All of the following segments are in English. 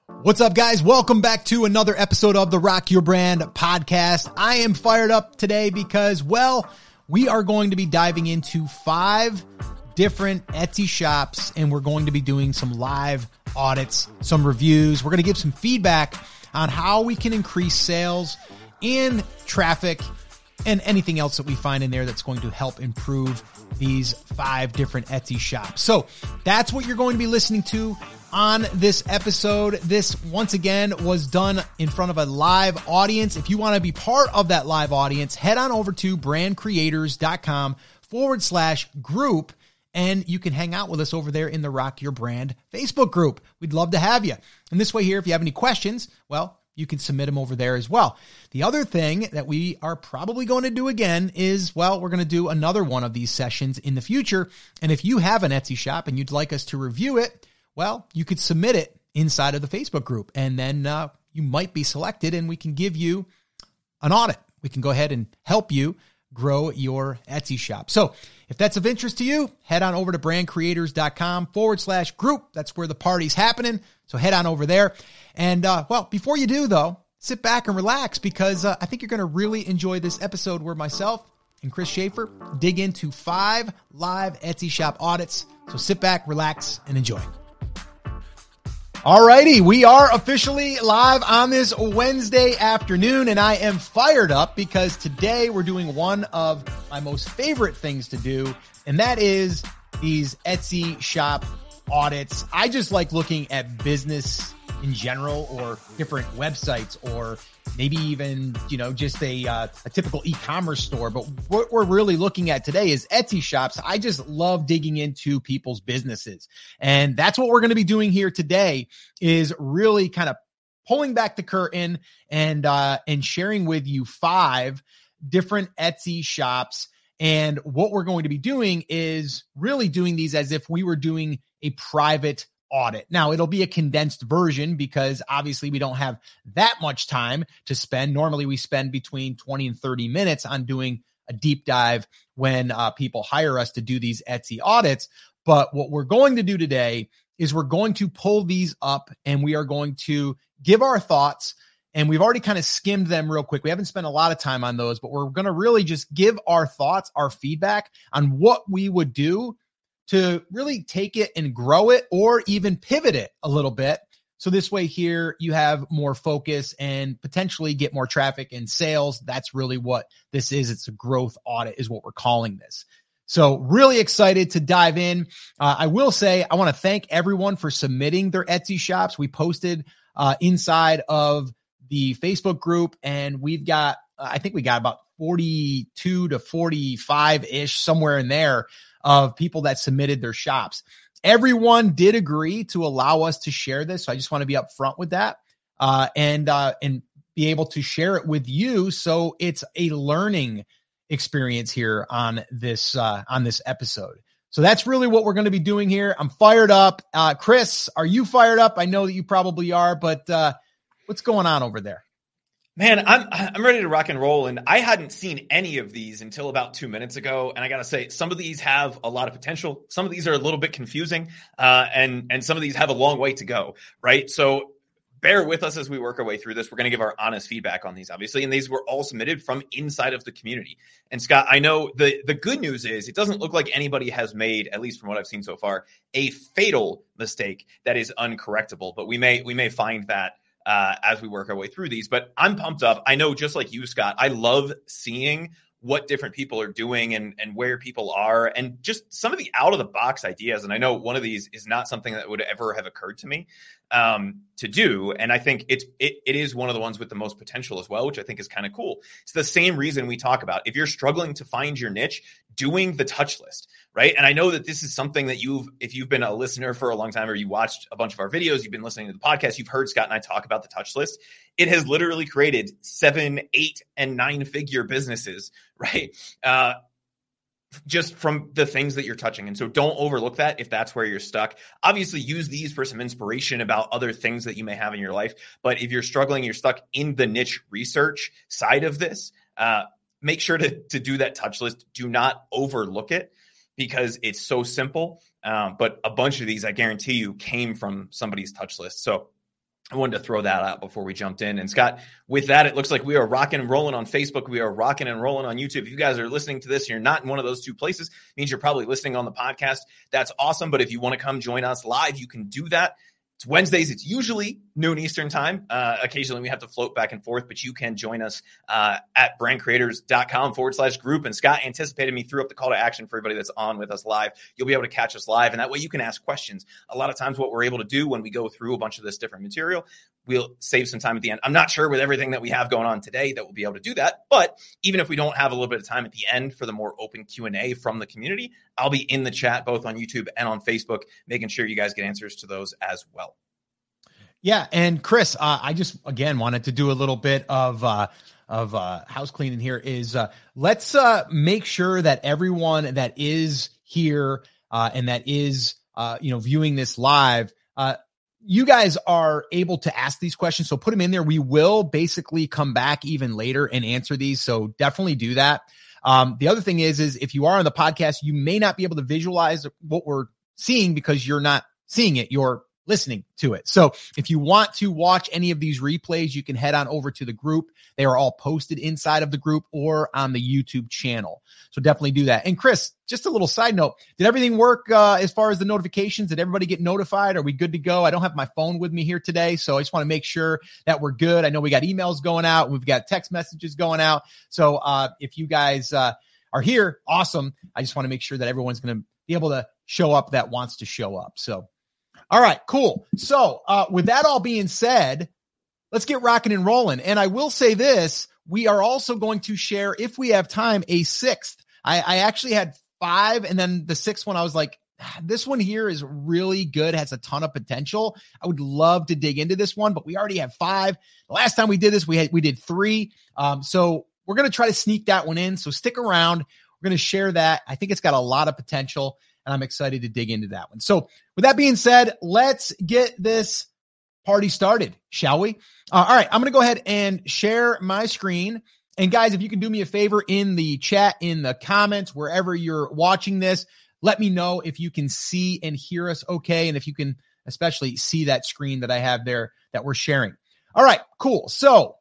What's up, guys? Welcome back to another episode of the Rock Your Brand podcast. I am fired up today because, well, we are going to be diving into 5 different Etsy shops, and we're going to be doing some live audits, some reviews. We're going to give some feedback on how we can increase sales and traffic and anything else that we find in there that's going to help improve these 5 different Etsy shops. So that's what you're going to be listening to on this episode. This, once again, was done in front of a live audience. If you want to be part of that live audience, head on over to brandcreators.com/group, and you can hang out with us over there in the Rock Your Brand Facebook group. We'd love to have you. And this way here, if you have any questions, well, you can submit them over there as well. The other thing that we are probably going to do again is, well, we're going to do another one of these sessions in the future. And if you have an Etsy shop and you'd like us to review it, well, you could submit it inside of the Facebook group, and then you might be selected and we can give you an audit. We can go ahead and help you grow your Etsy shop. So if that's of interest to you, head on over to brandcreators.com/group. That's where the party's happening. So head on over there. And well, before you do though, sit back and relax, because I think you're going to really enjoy this episode where myself and Chris Schaefer dig into 5 live Etsy shop audits. So sit back, relax, and enjoy. Alrighty, we are officially live on this Wednesday afternoon, and I am fired up because today we're doing one of my most favorite things to do, and that is these Etsy shop audits. I just like looking at business in general, or different websites, or maybe even, just a typical e-commerce store. But what we're really looking at today is Etsy shops. I just love digging into people's businesses. And that's what we're going to be doing here today, is really kind of pulling back the curtain and sharing with you 5 different Etsy shops. And what we're going to be doing is really doing these as if we were doing a private audit. Now, it'll be a condensed version because obviously we don't have that much time to spend. Normally we spend between 20 and 30 minutes on doing a deep dive when people hire us to do these Etsy audits. But what we're going to do today is we're going to pull these up and we are going to give our thoughts. And we've already kind of skimmed them real quick. We haven't spent a lot of time on those, but we're going to really just give our thoughts, our feedback on what we would do to really take it and grow it, or even pivot it a little bit. So this way here, you have more focus and potentially get more traffic and sales. That's really what this is. It's a growth audit is what we're calling this. So really excited to dive in. I will say, I want to thank everyone for submitting their Etsy shops. We posted inside of the Facebook group, and we've got, I think we got about 42 to 45-ish, somewhere in there, of people that submitted their shops. Everyone did agree to allow us to share this. So I just want to be upfront with that, and be able to share it with you. So it's a learning experience here on this episode. So that's really what we're going to be doing here. I'm fired up. Chris, are you fired up? I know that you probably are, but what's going on over there? Man, I'm ready to rock and roll, and I hadn't seen any of these until about 2 minutes ago. And I got to say, some of these have a lot of potential. Some of these are a little bit confusing, and some of these have a long way to go, right? So bear with us as we work our way through this. We're going to give our honest feedback on these, obviously, and these were all submitted from inside of the community. And Scott, I know the good news is it doesn't look like anybody has made, at least from what I've seen so far, a fatal mistake that is uncorrectable. But we may find that as we work our way through these. But I'm pumped up. I know, just like you, Scott, I love seeing what different people are doing and where people are, and just some of the out of the box ideas. And I know one of these is not something that would ever have occurred to me to do. And I think it is one of the ones with the most potential as well, which I think is kind of cool. It's the same reason we talk about, if you're struggling to find your niche, doing the touch list, right? And I know that this is something that if you've been a listener for a long time, or you watched a bunch of our videos, you've been listening to the podcast, you've heard Scott and I talk about the touch list. It has literally created 7, 8, and 9-figure businesses, right? Just from the things that you're touching. And so don't overlook that if that's where you're stuck. Obviously, use these for some inspiration about other things that you may have in your life. But if you're struggling, you're stuck in the niche research side of this, make sure to do that touch list. Do not overlook it, because it's so simple. But a bunch of these, I guarantee you, came from somebody's touch list. So I wanted to throw that out before we jumped in. And Scott, with that, it looks like we are rocking and rolling on Facebook. We are rocking and rolling on YouTube. If you guys are listening to this, and you're not in one of those two places, it means you're probably listening on the podcast. That's awesome. But if you want to come join us live, you can do that. It's Wednesdays. It's usually noon Eastern time. Occasionally we have to float back and forth, but you can join us at brandcreators.com/group. And Scott anticipated me, threw up the call to action for everybody that's on with us live. You'll be able to catch us live. And that way you can ask questions. A lot of times what we're able to do when we go through a bunch of this different material, we'll save some time at the end. I'm not sure with everything that we have going on today that we'll be able to do that. But even if we don't have a little bit of time at the end for the more open Q&A from the community, I'll be in the chat both on YouTube and on Facebook, making sure you guys get answers to those as well. Yeah. And Chris, I just, again, wanted to do a little bit of house cleaning here is let's make sure that everyone that is here and that is, viewing this live, you guys are able to ask these questions. So put them in there. We will basically come back even later and answer these. So definitely do that. The other thing is if you are on the podcast, you may not be able to visualize what we're seeing because you're not seeing it. You're listening to it. So if you want to watch any of these replays, you can head on over to the group. They are all posted inside of the group or on the YouTube channel. So definitely do that. And Chris, just a little side note, did everything work as far as the notifications? Did everybody get notified? Are we good to go? I don't have my phone with me here today, so I just want to make sure that we're good. I know we got emails going out. We've got text messages going out. So if you guys are here, awesome. I just want to make sure that everyone's going to be able to show up that wants to show up. So all right, cool. So with that all being said, let's get rocking and rolling. And I will say this, we are also going to share, if we have time, a sixth. I actually had 5, and then the 6th one, I was like, this one here is really good, has a ton of potential. I would love to dig into this one, but we already have 5. The last time we did this, we did 3. So we're going to try to sneak that one in. So stick around. We're going to share that. I think it's got a lot of potential, and I'm excited to dig into that one. So with that being said, let's get this party started, shall we? All right, I'm going to go ahead and share my screen. And guys, if you can do me a favor in the chat, in the comments, wherever you're watching this, let me know if you can see and hear us okay, and if you can especially see that screen that I have there that we're sharing. All right, cool. So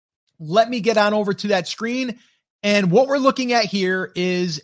let me get on over to that screen. And what we're looking at here is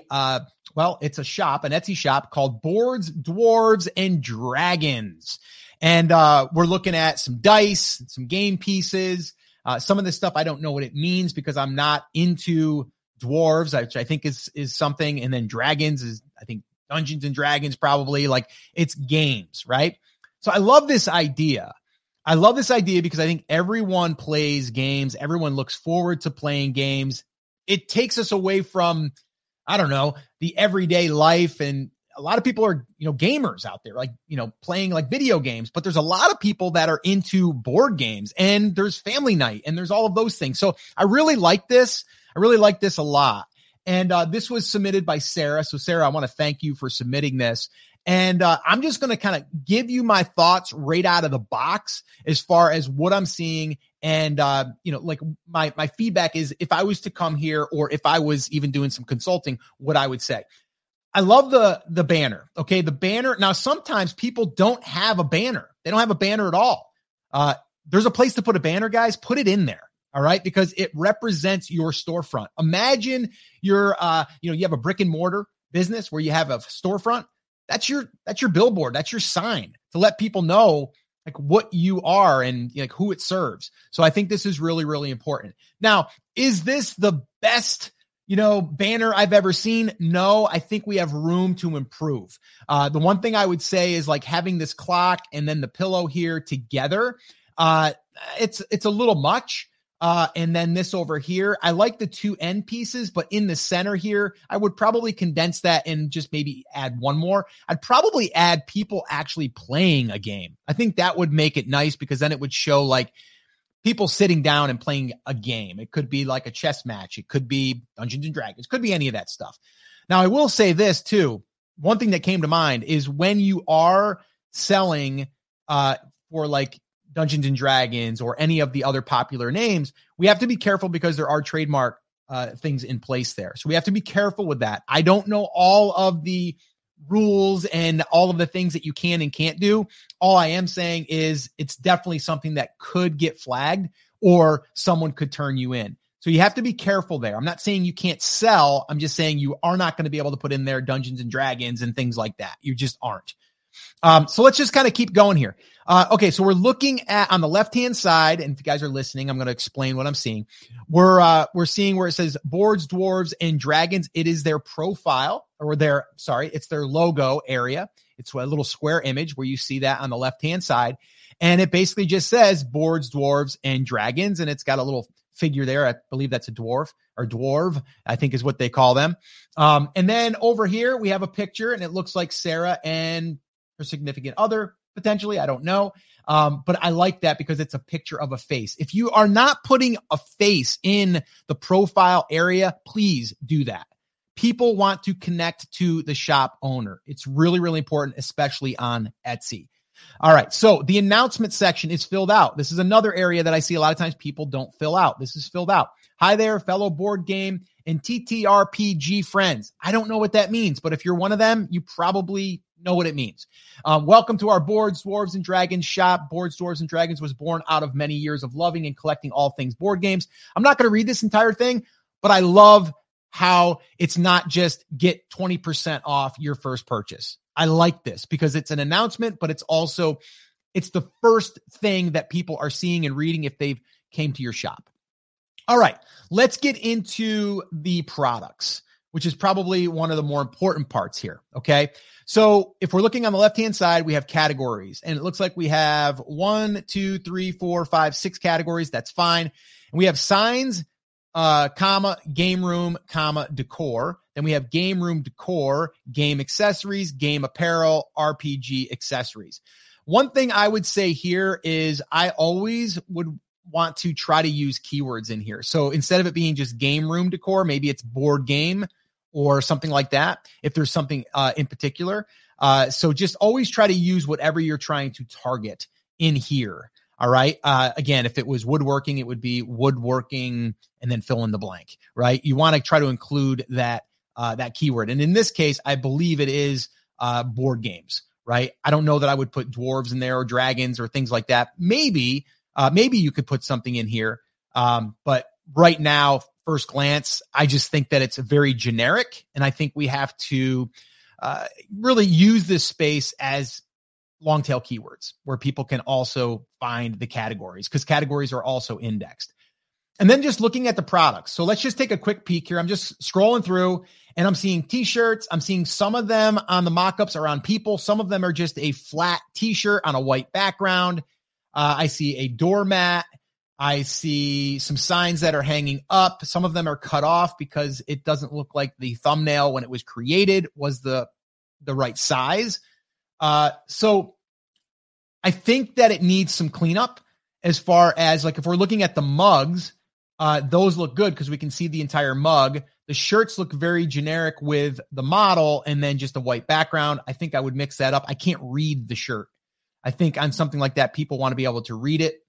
it's a shop, an Etsy shop called Boards, Dwarves, and Dragons. And we're looking at some dice, some game pieces. Some of this stuff, I don't know what it means because I'm not into dwarves, which I think is something. And then dragons is, I think, Dungeons and Dragons, probably. Like, it's games, right? So I love this idea. I love this idea because I think everyone plays games. Everyone looks forward to playing games. It takes us away from, I don't know, the everyday life. And a lot of people are, gamers out there, like, playing like video games, but there's a lot of people that are into board games, and there's family night, and there's all of those things. So I really like this. I really like this a lot. And this was submitted by Sarah. So Sarah, I want to thank you for submitting this. And I'm just going to kind of give you my thoughts right out of the box as far as what I'm seeing. And, like my feedback is, if I was to come here, or if I was even doing some consulting, what I would say. I love the banner. Okay. The banner. Now, sometimes people don't have a banner. They don't have a banner at all. There's a place to put a banner, guys. Put it in there. All right. Because it represents your storefront. Imagine you're, you have a brick and mortar business where you have a storefront. That's your billboard. That's your sign to let people know like what you are and like who it serves. So I think this is really, really important. Now, is this the best, banner I've ever seen? No, I think we have room to improve. The one thing I would say is like having this clock and then the pillow here together. It's a little much. And then this over here, I like the 2 end pieces, but in the center here, I would probably condense that and just maybe add one more. I'd probably add people actually playing a game. I think that would make it nice, because then it would show like people sitting down and playing a game. It could be like a chess match. It could be Dungeons and Dragons. It could be any of that stuff. Now, I will say this too. One thing that came to mind is when you are selling for like Dungeons and Dragons or any of the other popular names, we have to be careful because there are trademark things in place there. So we have to be careful with that. I don't know all of the rules and all of the things that you can and can't do. All I am saying is it's definitely something that could get flagged or someone could turn you in. So you have to be careful there. I'm not saying you can't sell. I'm just saying you are not going to be able to put in there Dungeons and Dragons and things like that. You just aren't. So let's just kind of keep going here. Okay. So we're looking at on the left-hand side, and if you guys are listening, I'm going to explain what I'm seeing. We're seeing where it says Boards, Dwarves, and Dragons. It is their profile it's their logo area. It's a little square image where you see that on the left-hand side. And it basically just says Boards, Dwarves, and Dragons. And it's got a little figure there. I believe that's a dwarf, I think is what they call them. And then over here, we have a picture, and it looks like Sarah and her significant other, potentially. I don't know. But I like that because it's a picture of a face. If you are not putting a face in the profile area, please do that. People want to connect to the shop owner. It's really, really important, especially on Etsy. All right. So the announcement section is filled out. This is another area that I see a lot of times people don't fill out. This is filled out. Hi there, fellow board game and TTRPG friends. I don't know what that means, but if you're one of them, you probably know what it means. Welcome to our Boards, Dwarves, and Dragons shop. Boards, Dwarves, and Dragons was born out of many years of loving and collecting all things board games. I'm not going to read this entire thing, but I love how it's not just get 20% off your first purchase. I like this because it's an announcement, but it's the first thing that people are seeing and reading if they've came to your shop. All right, let's get into the products, which is probably one of the more important parts here. Okay. So if we're looking on the left-hand side, we have categories, and it looks like we have 1, 2, 3, 4, 5, 6 categories. That's fine. And we have signs, game room, decor. Then we have game room decor, game accessories, game apparel, RPG accessories. One thing I would say here is I always would want to try to use keywords in here. So instead of it being just game room decor, maybe it's board game or something like that, if there's something in particular. So just always try to use whatever you're trying to target in here. All right. Again, if it was woodworking, it would be woodworking and then fill in the blank, right? You want to try to include that keyword. And in this case, I believe it is board games, right? I don't know that I would put dwarves in there or dragons or things like that. Maybe you could put something in here. But right now, first glance, I just think that it's very generic. And I think we have to really use this space as long tail keywords where people can also find the categories, because categories are also indexed. And then just looking at the products. So let's just take a quick peek here. I'm just scrolling through and I'm seeing t-shirts. I'm seeing some of them on the mock-ups are on people. Some of them are just a flat t-shirt on a white background. I see a doormat. I see some signs that are hanging up. Some of them are cut off because it doesn't look like the thumbnail when it was created was the right size. So I think that it needs some cleanup as far as like, if we're looking at the mugs, those look good because we can see the entire mug. The shirts look very generic with the model and then just a white background. I think I would mix that up. I can't read the shirt. I think on something like that, people want to be able to read it.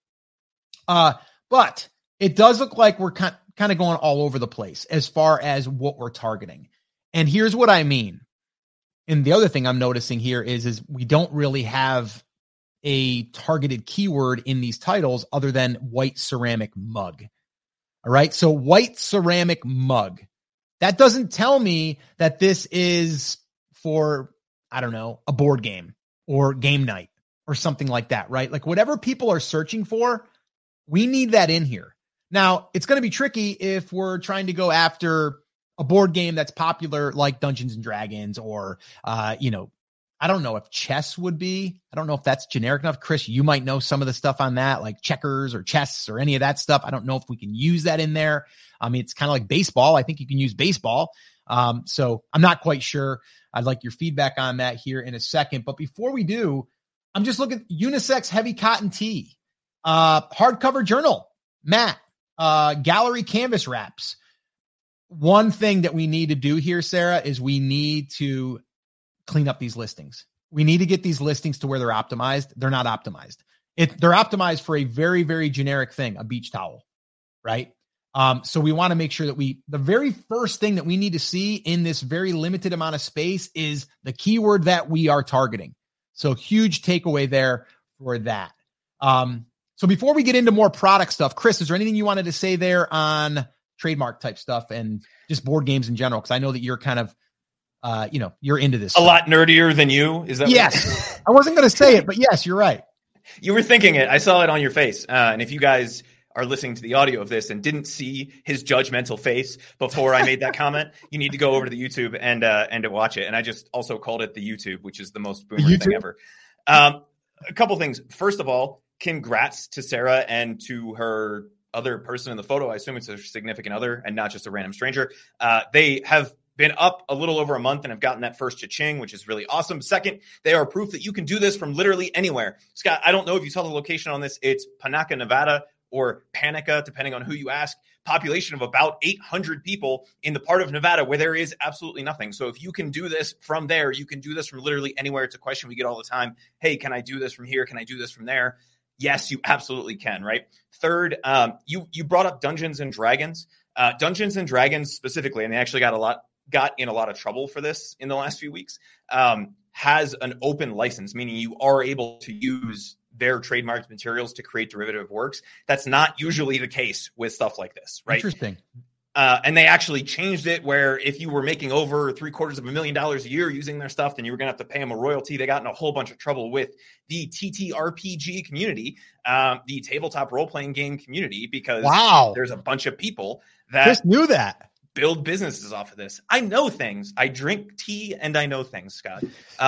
But it does look like we're kind of going all over the place as far as what we're targeting. And here's what I mean. And the other thing I'm noticing here is we don't really have a targeted keyword in these titles other than white ceramic mug. All right. So white ceramic mug. That doesn't tell me that this is for, I don't know, a board game or game night or something like that, right? Like whatever people are searching for, we need that in here. Now, it's going to be tricky if we're trying to go after a board game that's popular like Dungeons and Dragons or, I don't know if chess would be. I don't know if that's generic enough. Chris, you might know some of the stuff on that, like checkers or chess or any of that stuff. I don't know if we can use that in there. I mean, it's kind of like baseball. I think you can use baseball. So I'm not quite sure. I'd like your feedback on that here in a second. But before we do, I'm just looking at unisex heavy cotton tee, hardcover journal, mat, gallery canvas wraps. One thing that we need to do here, Sarah, is we need to clean up these listings. We need to get these listings to where they're optimized. They're not optimized. They're optimized for a very, very generic thing, a beach towel, right? So we want to make sure that the very first thing that we need to see in this very limited amount of space is the keyword that we are targeting. So huge takeaway there for that. So before we get into more product stuff, Chris, is there anything you wanted to say there on trademark type stuff and just board games in general? Because I know that you're kind of, you're into this a lot nerdier than you. Is that? Yes. I wasn't going to say it, but yes, you're right. You were thinking it. I saw it on your face. And if you guys are listening to the audio of this and didn't see his judgmental face before I made that comment, you need to go over to the YouTube and to watch it. And I just also called it the YouTube, which is the most boomer thing ever. A couple things. First of all, congrats to Sarah and to her other person in the photo. I assume it's a significant other and not just a random stranger. They have been up a little over a month and have gotten that first cha-ching, which is really awesome. Second, they are proof that you can do this from literally anywhere. Scott, I don't know if you saw the location on this. It's Panaca, Nevada, or Panica, depending on who you ask. Population of about 800 people in the part of Nevada where there is absolutely nothing. So if you can do this from there, you can do this from literally anywhere. It's a question we get all the time. Hey, can I do this from here? Can I do this from there? Yes, you absolutely can, right? Third, you brought up Dungeons and Dragons. Dungeons and Dragons specifically, and they actually got in a lot of trouble for this in the last few weeks, has an open license, meaning you are able to use their trademarked materials to create derivative works. That's not usually the case with stuff like this, right? Interesting. And they actually changed it where if you were making over $750,000 a year using their stuff, then you were going to have to pay them a royalty. They got in a whole bunch of trouble with the TTRPG community, the tabletop role-playing game community, because there's a bunch of people that just knew that build businesses off of this. I know things. I drink tea and I know things, Scott.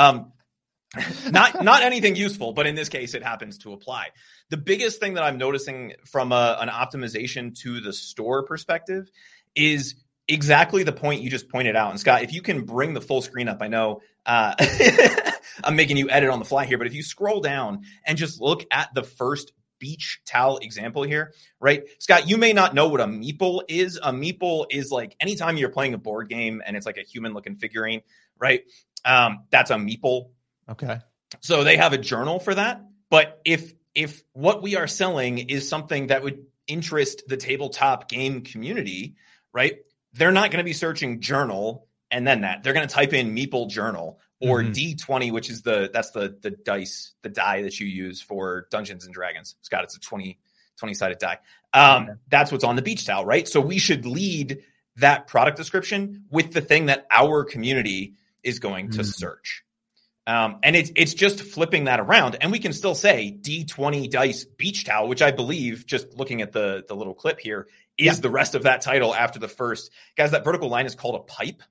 Not anything useful, but in this case, it happens to apply. The biggest thing that I'm noticing from an optimization to the store perspective is exactly the point you just pointed out. And Scott, if you can bring the full screen up, I know I'm making you edit on the fly here, but if you scroll down and just look at the first beach towel example here, right? Scott, you may not know what a meeple is. A meeple is like anytime you're playing a board game and it's like a human looking figurine, right? That's a meeple. Okay. So they have a journal for that. But if what we are selling is something that would interest the tabletop game community, right? They're not going to be searching journal and then that. They're going to type in meeple journal or D20, which is that's the dice, the die that you use for Dungeons and Dragons. Scott, it's a 20-sided die. That's what's on the beach towel, right? So we should lead that product description with the thing that our community is going to search. And it's just flipping that around. And we can still say D20 dice beach towel, which I believe, just looking at the little clip here, is the rest of that title after the first. Guys, that vertical line is called a pipe.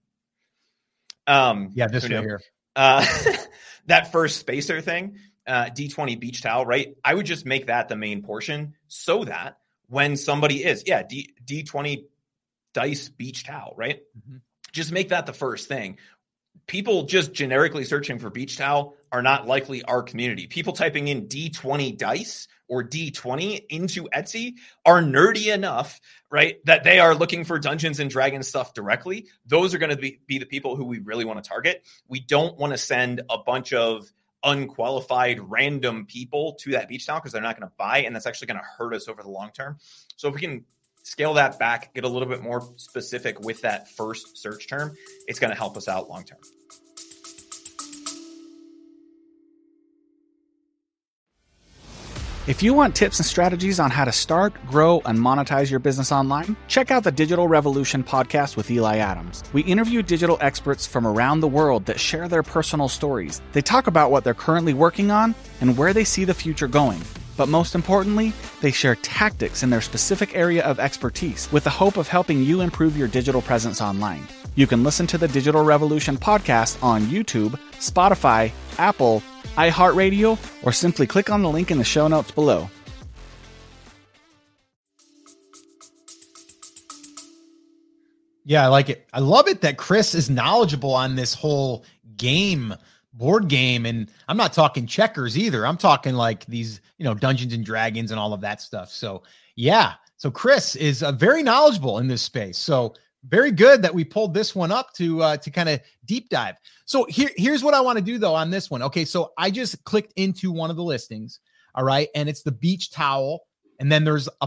This right here. That first spacer thing, D20 beach towel, right? I would just make that the main portion so that when somebody is, D20 dice beach towel, right? Just make that the first thing. People just generically searching for beach towel are not likely our community. People typing in D20 dice or D20 into Etsy are nerdy enough, right, that they are looking for Dungeons and Dragons stuff directly. Those are going to be the people who we really want to target. We don't want to send a bunch of unqualified random people to that beach towel because they're not going to buy, and that's actually going to hurt us over the long term. So if we can scale that back, get a little bit more specific with that first search term, it's going to help us out long term. If you want tips and strategies on how to start, grow, and monetize your business online, check out the Digital Revolution podcast with Eli Adams. We interview digital experts from around the world that share their personal stories. They talk about what they're currently working on and where they see the future going. But most importantly, they share tactics in their specific area of expertise with the hope of helping you improve your digital presence online. You can listen to the Digital Revolution podcast on YouTube, Spotify, Apple, iHeartRadio, or simply click on the link in the show notes below. Yeah, I like it. I love it that Chris is knowledgeable on this whole board game. And I'm not talking checkers either. I'm talking like these, Dungeons and Dragons and all of that stuff. So yeah. So Chris is very knowledgeable in this space. So very good that we pulled this one up to kind of deep dive. So here's what I want to do though on this one. Okay. So I just clicked into one of the listings. All right. And it's the beach towel. And then there's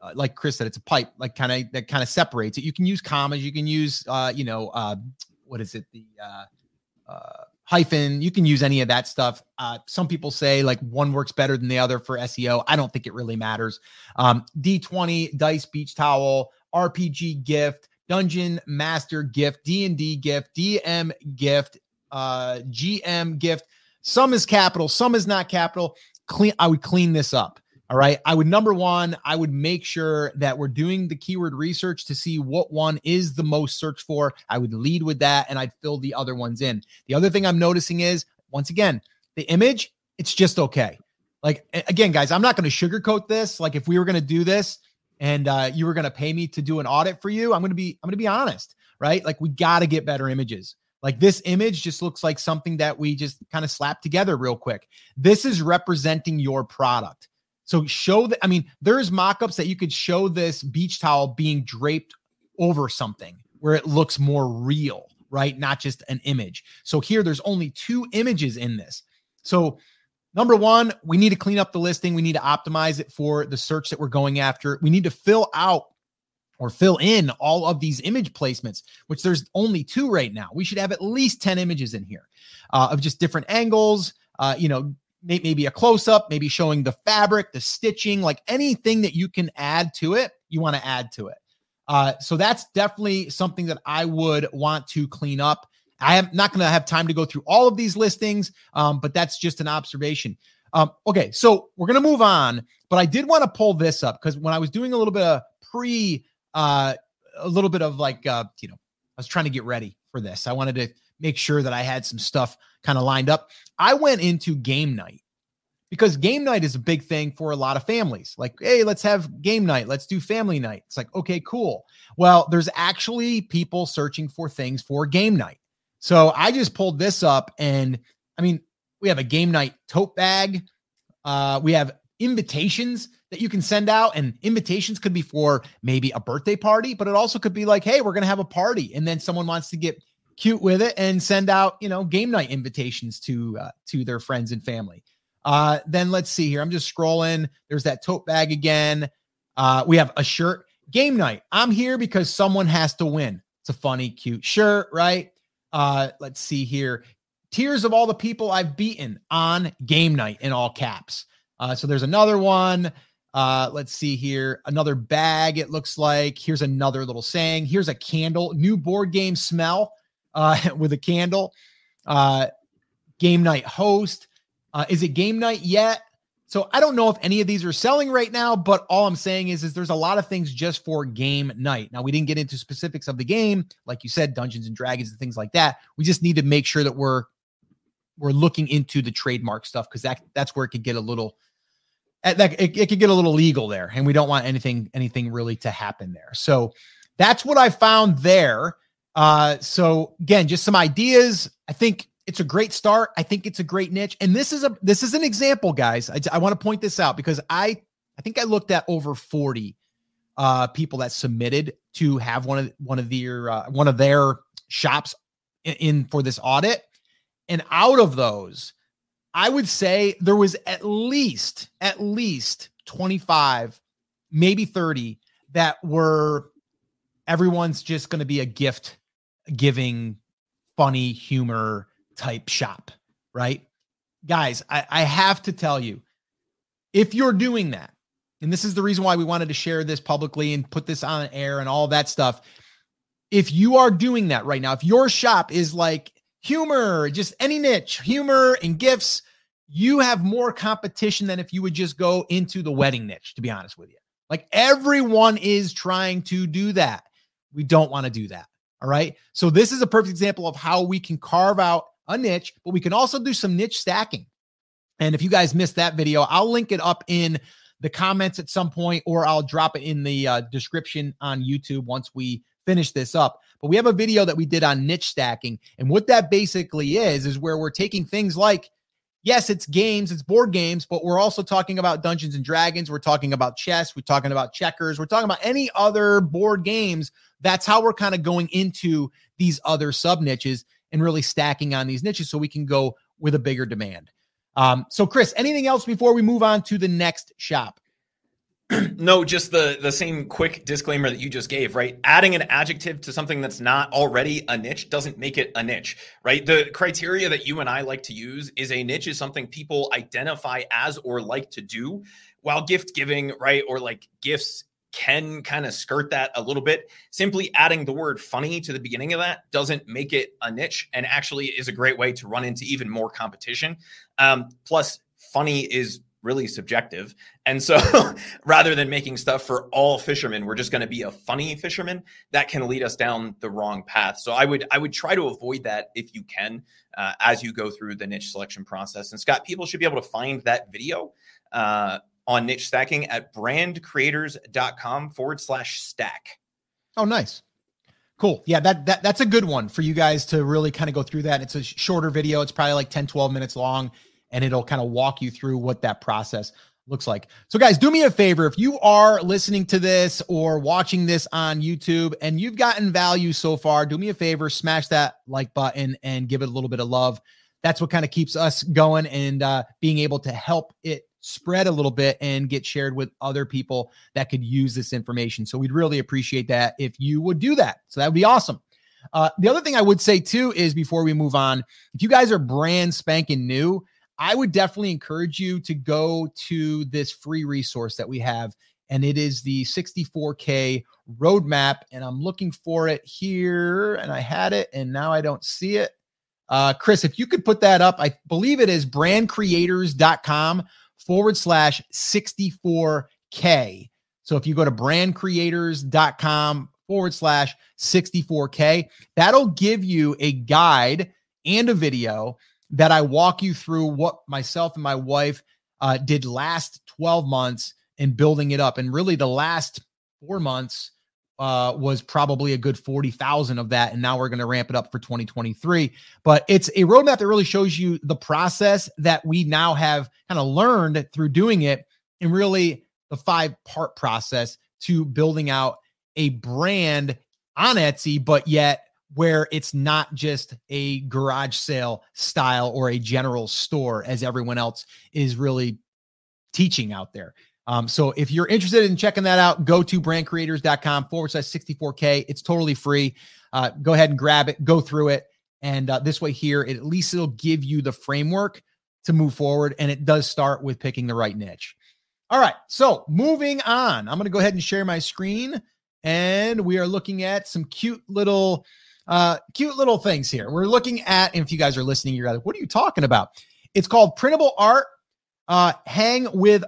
like Chris said, it's a pipe, like that kind of separates it. You can use commas, you can use, what is it? The hyphen, you can use any of that stuff. Some people say like one works better than the other for SEO. I don't think it really matters. D20 dice beach towel, RPG gift, dungeon master gift, D&D gift, DM gift, GM gift. Some is capital, some is not capital. I would clean this up. All right. Number one, I would make sure that we're doing the keyword research to see what one is the most searched for. I would lead with that and I'd fill the other ones in. The other thing I'm noticing is, once again, the image, it's just okay. Like, again, guys, I'm not going to sugarcoat this. Like, if we were going to do this and you were going to pay me to do an audit for you, I'm going to be honest, right? Like, we got to get better images. Like, this image just looks like something that we just kind of slapped together real quick. This is representing your product. So show that, I mean, there's mock-ups that you could show this beach towel being draped over something where it looks more real, right? Not just an image. So here, there's only 2 images in this. So number one, we need to clean up the listing. We need to optimize it for the search that we're going after. We need to fill in all of these image placements, which there's only 2 right now. We should have at least 10 images in here of just different angles, maybe a close-up, maybe showing the fabric, the stitching, like anything that you can add to it, you want to add to it. So that's definitely something that I would want to clean up. I am not going to have time to go through all of these listings, but that's just an observation. Okay, so we're going to move on, but I did want to pull this up because when I was doing a little bit of I was trying to get ready for this. I wanted to make sure that I had some stuff kind of lined up. I went into game night because game night is a big thing for a lot of families. Like, hey, let's have game night. Let's do family night. It's like, okay, cool. Well, there's actually people searching for things for game night. So I just pulled this up and I mean, we have a game night tote bag. We have invitations that you can send out, and invitations could be for maybe a birthday party, but it also could be like, hey, we're going to have a party. And then someone wants to get cute with it and send out, game night invitations to their friends and family. Then let's see here. I'm just scrolling. There's that tote bag again. We have a shirt. Game night. I'm here because someone has to win. It's a funny, cute shirt, right? Let's see here. Tears of all the people I've beaten on game night in all caps. So there's another one. Let's see here. Another bag. It looks like here's another little saying. Here's a candle. New board game smell with a candle. Game night host. Is it game night yet? So I don't know if any of these are selling right now, but all I'm saying is there's a lot of things just for game night. Now, we didn't get into specifics of the game. Like you said, Dungeons and Dragons and things like that. We just need to make sure that we're looking into the trademark stuff, because that's where it could get a little, it could get a little legal there, and we don't want anything really to happen there. So that's what I found there. So again, just some ideas. I think it's a great start. I think it's a great niche. And this is an example, guys. I want to point this out because I think I looked at over 40 people that submitted to have one of their shops in for this audit. And out of those, I would say there was at least 25, maybe 30 that were, everyone's just going to be a gift giving, funny humor type shop, right? Guys, I have to tell you, if you're doing that, and this is the reason why we wanted to share this publicly and put this on air and all that stuff. If you are doing that right now, if your shop is like humor, just any niche, humor and gifts, you have more competition than if you would just go into the wedding niche, to be honest with you. Like, everyone is trying to do that. We don't want to do that. All right. So this is a perfect example of how we can carve out a niche, but we can also do some niche stacking. And if you guys missed that video, I'll link it up in the comments at some point, or I'll drop it in the description on YouTube once we finish this up. But we have a video that we did on niche stacking. And what that basically is where we're taking things like, yes, it's games, it's board games, but we're also talking about Dungeons and Dragons. We're talking about chess. We're talking about checkers. We're talking about any other board games. That's how we're kind of going into these other sub niches and really stacking on these niches so we can go with a bigger demand. So Chris, anything else before we move on to the next shop? No, just the same quick disclaimer that you just gave, right? Adding an adjective to something that's not already a niche doesn't make it a niche, right? The criteria that you and I like to use is a niche is something people identify as or like to do, while gift giving, right, or like gifts can kind of skirt that a little bit. Simply adding the word funny to the beginning of that doesn't make it a niche, and actually is a great way to run into even more competition. Plus, funny is really subjective. And so rather than making stuff for all fishermen, we're just going to be a funny fisherman. That can lead us down the wrong path. So I would try to avoid that if you can, as you go through the niche selection process. And Scott, people should be able to find that video on niche stacking at brandcreators.com/stack. Oh, nice. Cool. Yeah, that's a good one for you guys to really kind of go through that. It's a shorter video. It's probably like 10, 12 minutes long, and it'll kind of walk you through what that process looks like. So guys, do me a favor. If you are listening to this or watching this on YouTube and you've gotten value so far, do me a favor, smash that like button and give it a little bit of love. That's what kind of keeps us going and being able to help it spread a little bit and get shared with other people that could use this information. So we'd really appreciate that if you would do that. So that would be awesome. The other thing I would say too is, before we move on, if you guys are brand spanking new, I would definitely encourage you to go to this free resource that we have, and it is the 64K roadmap. And I'm looking for it here, and I had it, and now I don't see it. Chris, if you could put that up, I believe it is brandcreators.com/64K. So if you go to brandcreators.com/64K, that'll give you a guide and a video that I walk you through what myself and my wife did last 12 months in building it up. And really the last 4 months was probably a good 40,000 of that. And now we're going to ramp it up for 2023. But it's a roadmap that really shows you the process that we now have kind of learned through doing it, and really the 5-part process to building out a brand on Etsy, but yet where it's not just a garage sale style or a general store as everyone else is really teaching out there. So if you're interested in checking that out, go to brandcreators.com/64K. It's totally free. Go ahead and grab it, go through it. And this way here, at least it'll give you the framework to move forward. And it does start with picking the right niche. All right. So moving on, I'm going to go ahead and share my screen, and we are looking at some cute little things here. We're looking at, and if you guys are listening, you're like, what are you talking about? It's called printable art. Hang with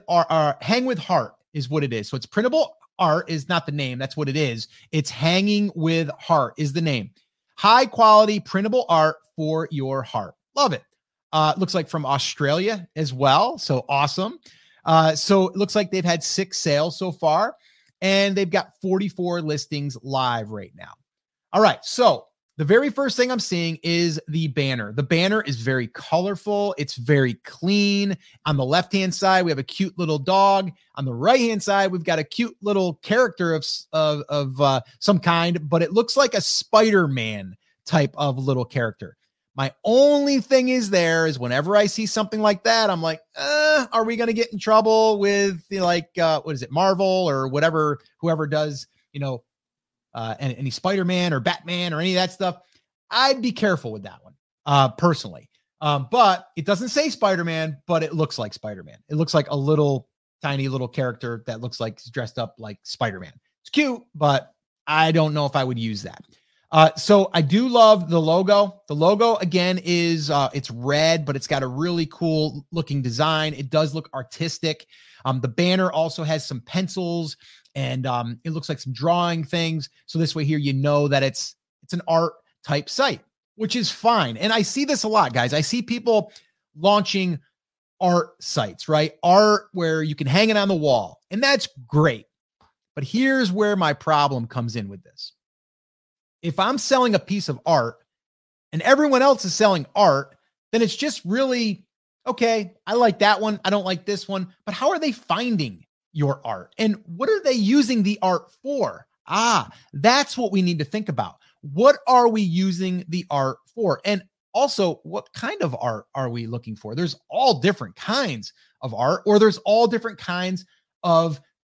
heart is what it is. So it's printable art is not the name. That's what it is. It's hanging with heart is the name. High quality printable art for your heart. Love it. Looks like from Australia as well. So awesome. So it looks like they've had 6 sales so far, and they've got 44 listings live right now. All right. So the very first thing I'm seeing is the banner. The banner is very colorful. It's very clean. On the left-hand side, we have a cute little dog. On the right-hand side, we've got a cute little character of some kind, but it looks like a Spider-Man type of little character. My only thing is whenever I see something like that, I'm like, are we going to get in trouble with what is it, Marvel or whatever, whoever does, any Spider-Man or Batman or any of that stuff? I'd be careful with that one, personally. But it doesn't say Spider-Man, but it looks like Spider-Man. It looks like a tiny little character that looks like he's dressed up like Spider-Man. It's cute, but I don't know if I would use that. So I do love the logo. The logo again is it's red, but it's got a really cool looking design. It does look artistic. The banner also has some pencils, and it looks like some drawing things. So this way here, that it's an art type site, which is fine. And I see this a lot, guys. I see people launching art sites, right? Art where you can hang it on the wall, and that's great. But here's where my problem comes in with this. If I'm selling a piece of art and everyone else is selling art, then it's just really, okay, I like that one. I don't like this one. But how are they finding your art? And what are they using the art for? That's what we need to think about. What are we using the art for? And also, what kind of art are we looking for? There's all different kinds of art, or there's all different kinds of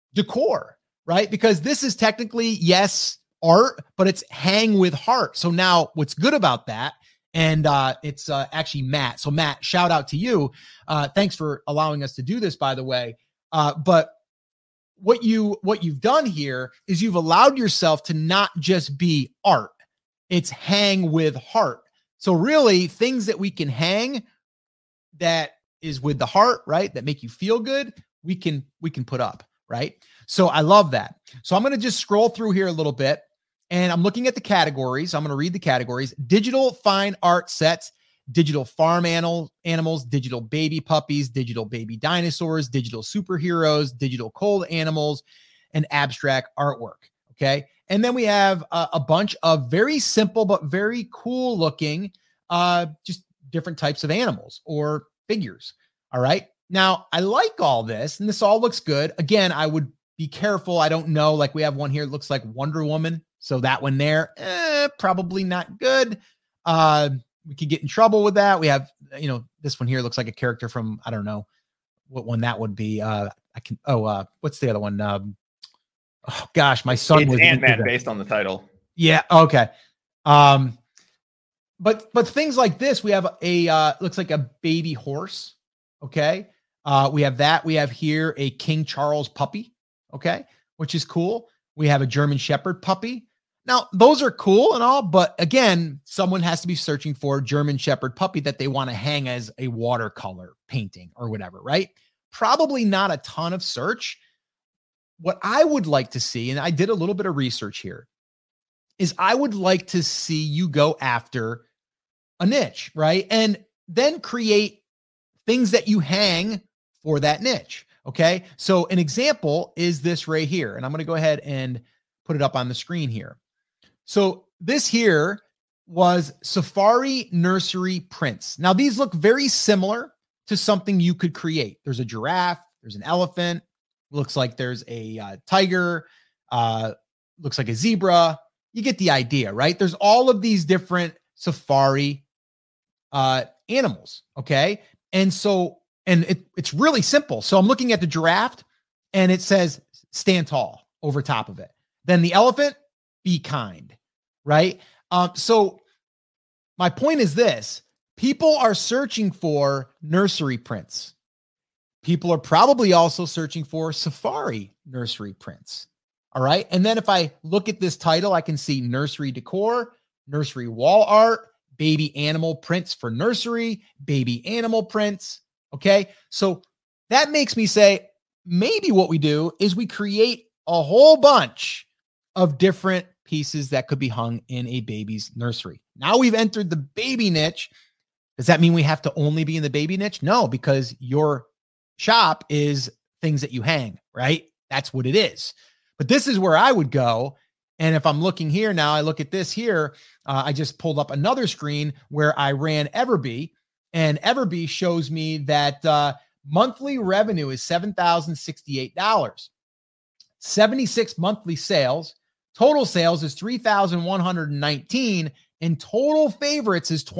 decor, right? Because this is technically, yes, art, but it's hang with heart. So now what's good about that, and it's actually Matt. So Matt, shout out to you. Thanks for allowing us to do this, by the way. But what you've done here is you've allowed yourself to not just be art. It's hang with heart. So really things that we can hang that is with the heart, right? That make you feel good. We can put up, right? So I love that. So I'm going to just scroll through here a little bit, and I'm looking at the categories. I'm going to read the categories: digital fine art sets, digital farm animals, digital baby puppies, digital baby dinosaurs, digital superheroes, digital cold animals, and abstract artwork. Okay. And then we have a bunch of very simple, but very cool looking, just different types of animals or figures. All right. Now I like all this, and this all looks good. Again, I would be careful. I don't know. Like we have one here. It looks like Wonder Woman. So that one there, probably not good. We could get in trouble with that. We have, this one here looks like a character from, I don't know what one that would be. What's the other one? Oh gosh, my son was Ant-Man based on the title. Yeah. Okay. But things like this, we have looks like a baby horse. Okay. We have that. We have here a King Charles puppy. Okay. Which is cool. We have a German Shepherd puppy. Now, those are cool and all, but again, someone has to be searching for German Shepherd puppy that they want to hang as a watercolor painting or whatever, right? Probably not a ton of search. What I would like to see, and I did a little bit of research here, is I would like to see you go after a niche, right? And then create things that you hang for that niche, okay? So an example is this right here, and I'm going to go ahead and put it up on the screen here. So this here was Safari Nursery Prints. Now, these look very similar to something you could create. There's a giraffe, there's an elephant, looks like there's a tiger, looks like a zebra. You get the idea, right? There's all of these different safari animals, okay? And so, it's really simple. So I'm looking at the giraffe, and it says stand tall over top of it. Then the elephant, be kind, right? So my point is this: people are searching for nursery prints. People are probably also searching for safari nursery prints. All right. And then if I look at this title, I can see nursery decor, nursery wall art, baby animal prints for nursery, baby animal prints. Okay. So that makes me say, maybe what we do is we create a whole bunch of different pieces that could be hung in a baby's nursery. Now we've entered the baby niche. Does that mean we have to only be in the baby niche? No, because your shop is things that you hang, right? That's what it is. But this is where I would go. And if I'm looking here now, I look at this here. I just pulled up another screen where I ran Everbee, and Everbee shows me that monthly revenue is $7,068, 76 monthly sales. Total sales is 3,119, and total favorites is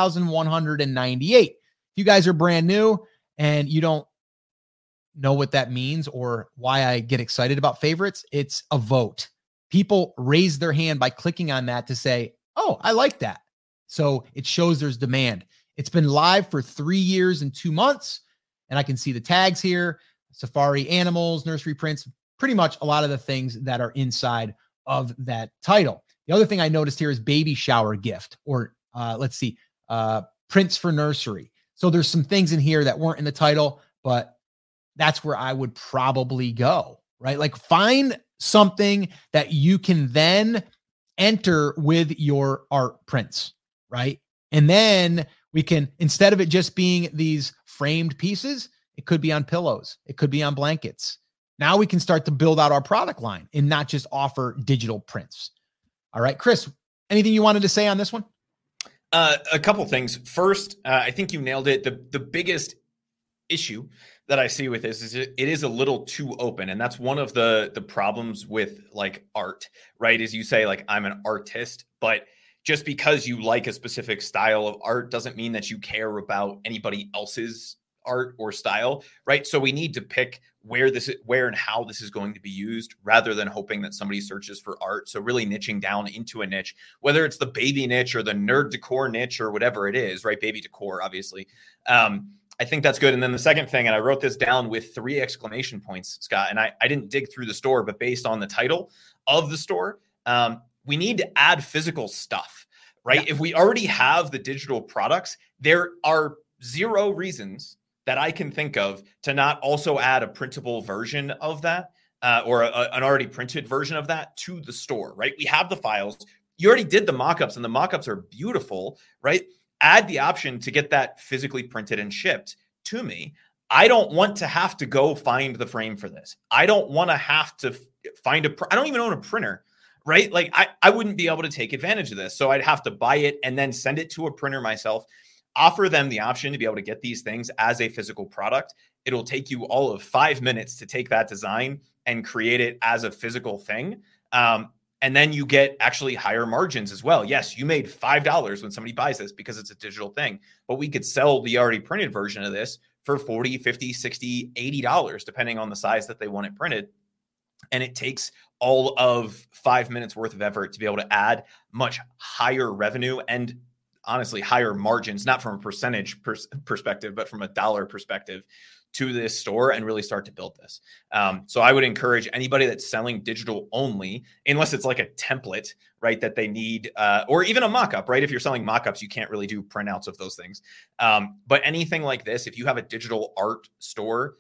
20,198. If you guys are brand new and you don't know what that means or why I get excited about favorites, it's a vote. People raise their hand by clicking on that to say, oh, I like that. So it shows there's demand. It's been live for 3 years and 2 months. And I can see the tags here: safari animals, nursery prints, pretty much a lot of the things that are inside of that title. The other thing I noticed here is baby shower gift, or prints for nursery. So there's some things in here that weren't in the title, but that's where I would probably go, right? Like find something that you can then enter with your art prints, right? And then we can, instead of it just being these framed pieces, it could be on pillows. It could be on blankets. Now we can start to build out our product line and not just offer digital prints. All right, Chris, anything you wanted to say on this one? A couple things. First, I think you nailed it. The biggest issue that I see with this is it is a little too open. And that's one of the problems with like art, right? Is you say like, I'm an artist, but just because you like a specific style of art doesn't mean that you care about anybody else's art or style, right? So we need to pick where and how this is going to be used rather than hoping that somebody searches for art. So really niching down into a niche, whether it's the baby niche or the nerd decor niche or whatever it is, right? Baby decor, obviously. I think that's good. And then the second thing, and I wrote this down with 3 exclamation points, Scott, and I didn't dig through the store, but based on the title of the store, we need to add physical stuff, right? Yeah. If we already have the digital products, there are 0 reasons that I can think of to not also add a printable version of that or an already printed version of that to the store, right? We have the files. You already did the mockups, and the mockups are beautiful, right? Add the option to get that physically printed and shipped to me. I don't want to have to go find the frame for this. I don't want to have to find I don't even own a printer, right? Like I wouldn't be able to take advantage of this. So I'd have to buy it and then send it to a printer myself, offer them the option to be able to get these things as a physical product. It'll take you all of 5 minutes to take that design and create it as a physical thing. And then you get actually higher margins as well. Yes, you made $5 when somebody buys this because it's a digital thing, but we could sell the already printed version of this for $40, $50, $60, $80, depending on the size that they want it printed. And it takes all of 5 minutes worth of effort to be able to add much higher revenue and honestly higher margins, not from a percentage perspective, but from a dollar perspective to this store and really start to build this. So I would encourage anybody that's selling digital only, unless it's like a template, right, that they need, or even a mock-up, right? If you're selling mock-ups, you can't really do printouts of those things. But anything like this, if you have a digital art store,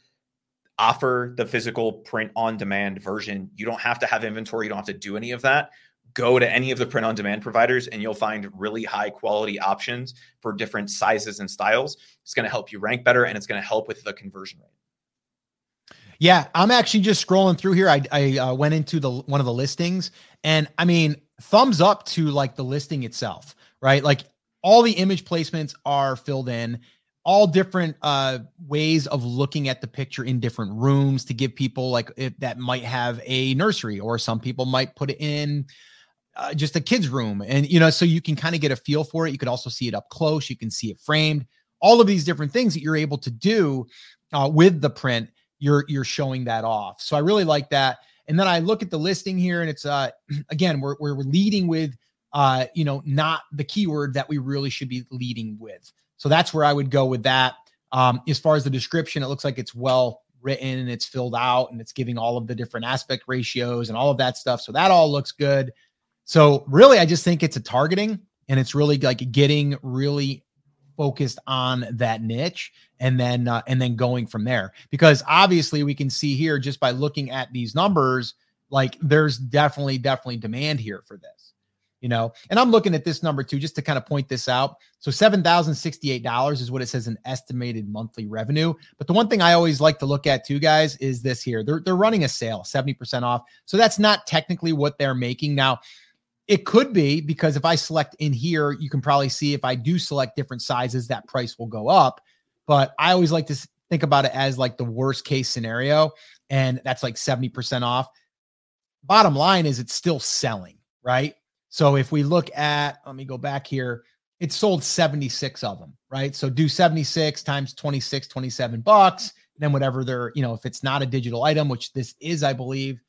offer the physical print-on-demand version. You don't have to have inventory. You don't have to do any of that. Go to any of the print-on-demand providers and you'll find really high-quality options for different sizes and styles. It's going to help you rank better, and it's going to help with the conversion rate. Yeah, I'm actually just scrolling through here. I went into one of the listings, and I mean, thumbs up to like the listing itself, right? Like all the image placements are filled in, all different ways of looking at the picture in different rooms to give people like that might have a nursery, or some people might put it in just a kid's room. And, so you can kind of get a feel for it. You could also see it up close. You can see it framed, all of these different things that you're able to do with the print. You're showing that off. So I really like that. And then I look at the listing here, and it's, again, we're leading with, not the keyword that we really should be leading with. So that's where I would go with that. As far as the description, it looks like it's well written and it's filled out and it's giving all of the different aspect ratios and all of that stuff. So that all looks good. So really, I just think it's a targeting, and it's really like getting really focused on that niche and then going from there, because obviously we can see here just by looking at these numbers, like there's definitely demand here for this, and I'm looking at this number too, just to kind of point this out. So $7,068 is what it says in estimated monthly revenue. But the one thing I always like to look at too, guys, is this here. They're running a sale, 70% off. So that's not technically what they're making. Now, it could be, because if I select in here, you can probably see if I do select different sizes, that price will go up. But I always like to think about it as like the worst case scenario. And that's like 70% off. Bottom line is it's still selling, right? So if we look at, let me go back here, it sold 76 of them, right? So do 76 times 26, $27. Then whatever they're, if it's not a digital item, which this is, I believe,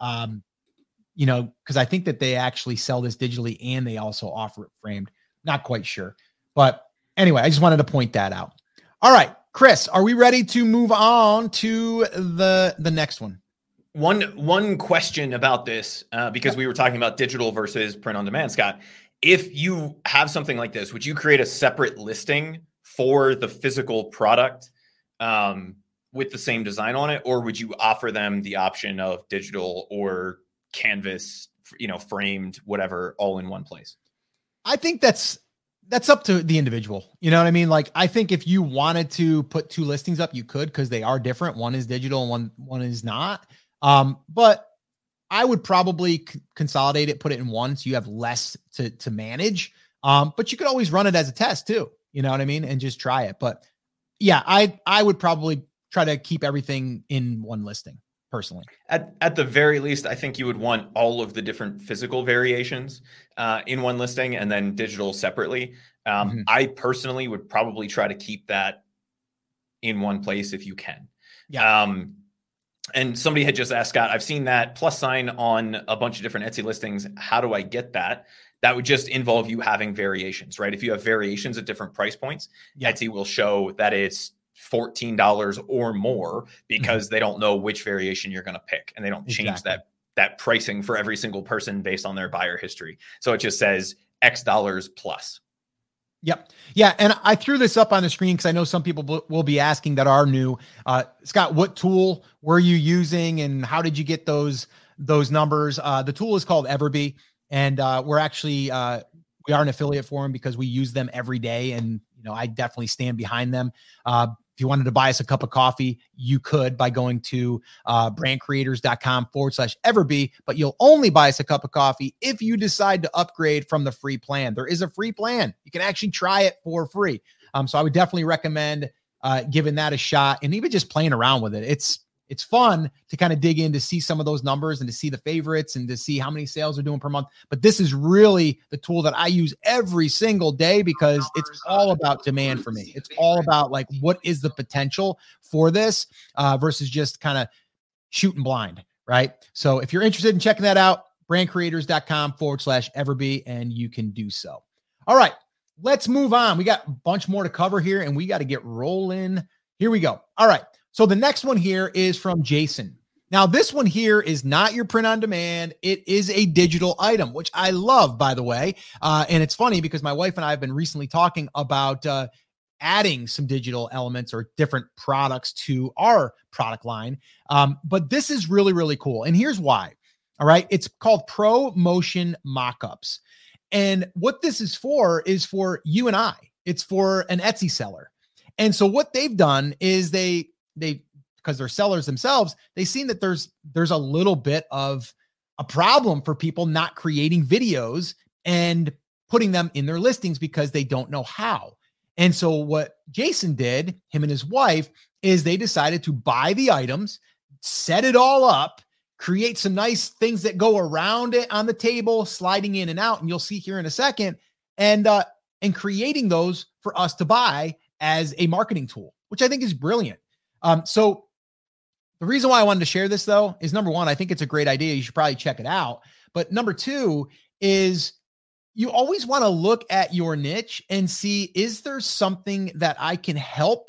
because I think that they actually sell this digitally and they also offer it framed. Not quite sure. But anyway, I just wanted to point that out. All right, Chris, are we ready to move on to the next one? One question about this, because we were talking about digital versus print on demand, Scott. If you have something like this, would you create a separate listing for the physical product with the same design on it? Or would you offer them the option of digital or canvas, framed, whatever, all in one place? I think that's up to the individual. You know what I mean? Like, I think if you wanted to put 2 listings up, you could, because they are different. One is digital and one is not. But I would probably consolidate it, put it in one, so you have less to manage. But you could always run it as a test too. You know what I mean? And just try it. But yeah, I would probably try to keep everything in one listing. Personally, at the very least, I think you would want all of the different physical variations in one listing, and then digital separately. I personally would probably try to keep that in one place if you can. Yeah. And somebody had just asked, Scott, I've seen that plus sign on a bunch of different Etsy listings. How do I get that? That would just involve you having variations, right? If you have variations at different price points, Etsy will show that it's $14 or more because they don't know which variation you're going to pick, and they don't change that pricing for every single person based on their buyer history. So it just says X dollars plus. Yep. Yeah. And I threw this up on the screen because I know some people will be asking that are new. Scott, what tool were you using and how did you get those numbers? The tool is called Everbee, and we're actually, we are an affiliate for them because we use them every day. And, I definitely stand behind them. If you wanted to buy us a cup of coffee, you could by going to brandcreators.com/Everbee, but you'll only buy us a cup of coffee if you decide to upgrade from the free plan. There is a free plan. You can actually try it for free. So I would definitely recommend giving that a shot and even just playing around with it. It's fun to kind of dig in to see some of those numbers and to see the favorites and to see how many sales are doing per month. But this is really the tool that I use every single day because it's all about demand for me. It's all about like, what is the potential for this versus just kind of shooting blind, right? So if you're interested in checking that out, brandcreators.com/Everbee, and you can do so. All right, let's move on. We got a bunch more to cover here and we got to get rolling. Here we go. All right. So the next one here is from Jason. Now, this one here is not your print on demand. It is a digital item, which I love, by the way. And it's funny because my wife and I have been recently talking about adding some digital elements or different products to our product line. But this is really, really cool. And here's why. All right. It's called Pro Motion Mockups. And what this is for you and I. It's for an Etsy seller. And so what they've done is they because they're sellers themselves, they've seen that there's a little bit of a problem for people not creating videos and putting them in their listings because they don't know how. And so what Jason did, him and his wife, is they decided to buy the items, set it all up, create some nice things that go around it on the table, sliding in and out. And you'll see here in a second, and creating those for us to buy as a marketing tool, which I think is brilliant. So the reason why I wanted to share this though, is number one, I think it's a great idea. You should probably check it out. But number two is you always want to look at your niche and see, is there something that I can help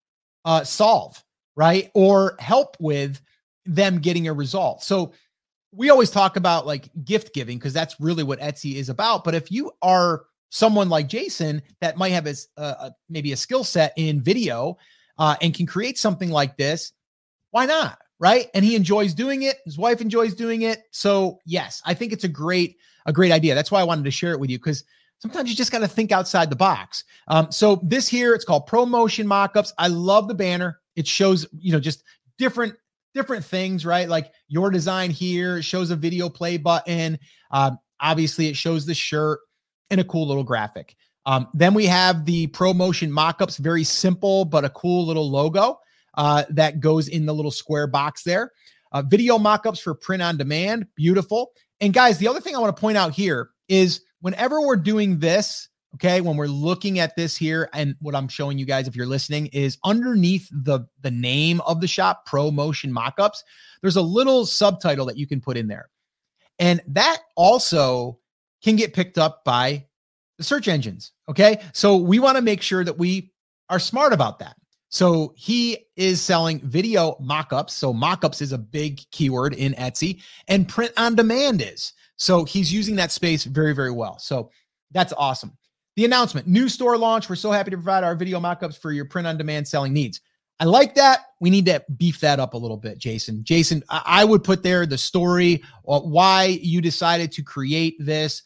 solve, right? Or help with them getting a result. So we always talk about like gift giving, because that's really what Etsy is about. But if you are someone like Jason that might have maybe a skill set in video and can create something like this, why not? Right. And he enjoys doing it. His wife enjoys doing it. So yes, I think it's a great idea. That's why I wanted to share it with you, because sometimes you just got to think outside the box. So this here, it's called Pro Motion Mockups. I love the banner. It shows, just different things, right? Like your design here, it shows a video play button. Obviously it shows the shirt and a cool little graphic. Then we have the Pro Motion Mockups, very simple, but a cool little logo that goes in the little square box there. Video mockups for print on demand. Beautiful. And guys, the other thing I want to point out here is whenever we're doing this, okay, when we're looking at this here, and what I'm showing you guys, if you're listening, is underneath the name of the shop, Pro Motion Mockups, there's a little subtitle that you can put in there. And that also can get picked up by the search engines. Okay. So we want to make sure that we are smart about that. So he is selling video mockups. So mockups is a big keyword in Etsy, and print on demand is. So he's using that space very, very well. So that's awesome. The announcement, new store launch. We're so happy to provide our video mockups for your print on demand selling needs. I like that. We need to beef that up a little bit, Jason. Jason, I would put there the story, why you decided to create this.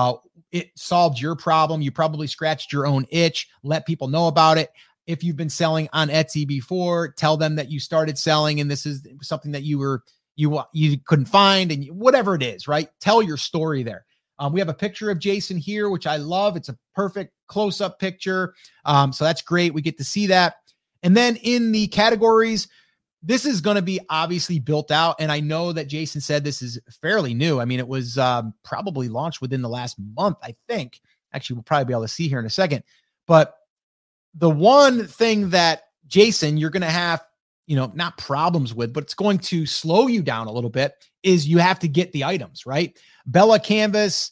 It solved your problem. You probably scratched your own itch. Let people know about it. If you've been selling on Etsy before, tell them that you started selling and this is something that you couldn't find, and whatever it is, right? Tell your story there. We have a picture of Jason here, which I love. It's a perfect close-up picture. So that's great. We get to see that. And then in the categories, this is going to be obviously built out. And I know that Jason said this is fairly new. I mean, it was probably launched within the last month, I think. Actually, we'll probably be able to see here in a second. But the one thing that Jason, you're going to have, not problems with, but it's going to slow you down a little bit, is you have to get the items, right? Bella Canvas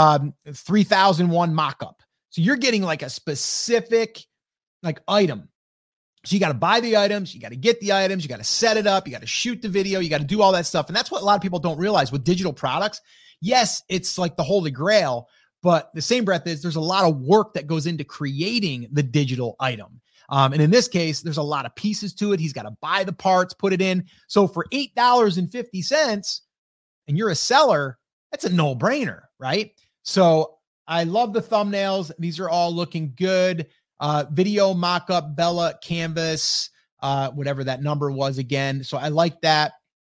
3001 mock-up. So you're getting like a specific item. So you got to buy the items, you got to get the items, you got to set it up, you got to shoot the video, you got to do all that stuff. And that's what a lot of people don't realize with digital products. Yes, it's like the holy grail, but the same breath is there's a lot of work that goes into creating the digital item. And in this case, there's a lot of pieces to it. He's got to buy the parts, put it in. So for $8.50 and you're a seller, that's a no-brainer, right? So I love the thumbnails. These are all looking good. Video mock-up, Bella Canvas, whatever that number was again. So I like that.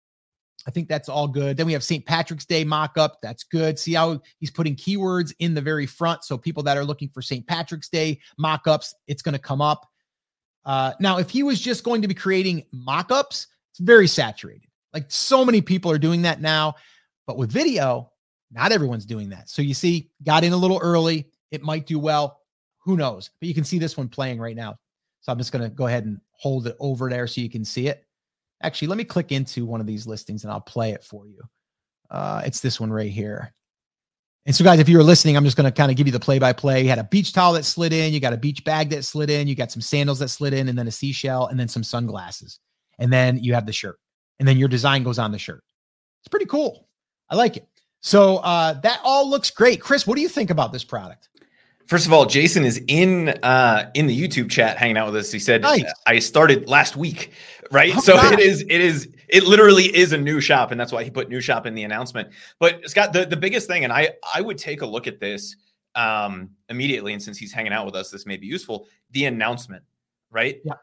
I think that's all good. Then we have St. Patrick's Day mock-up. That's good. See how he's putting keywords in the very front. So people that are looking for St. Patrick's Day mock-ups, it's going to come up. Now, if he was just going to be creating mock-ups, it's very saturated. Like so many people are doing that now. But with video, not everyone's doing that. So you see, got in a little early. It might do well. Who knows? But you can see this one playing right now. So I'm just going to go ahead and hold it over there so you can see it. Actually, let me click into one of these listings and I'll play it for you. It's this one right here. And so guys, if you were listening, I'm just going to kind of give you the play-by-play. You had a beach towel that slid in. You got a beach bag that slid in. You got some sandals that slid in, and then a seashell, and then some sunglasses. And then you have the shirt. And then your design goes on the shirt. It's pretty cool. I like it. So that all looks great. Chris, what do you think about this product? First of all, Jason is in the YouTube chat hanging out with us. He said, nice. I started last week, right? So it literally is a new shop. And that's why he put new shop in the announcement. But Scott, the biggest thing, and I would take a look at this immediately. And since he's hanging out with us, this may be useful. The announcement, right? Yeah.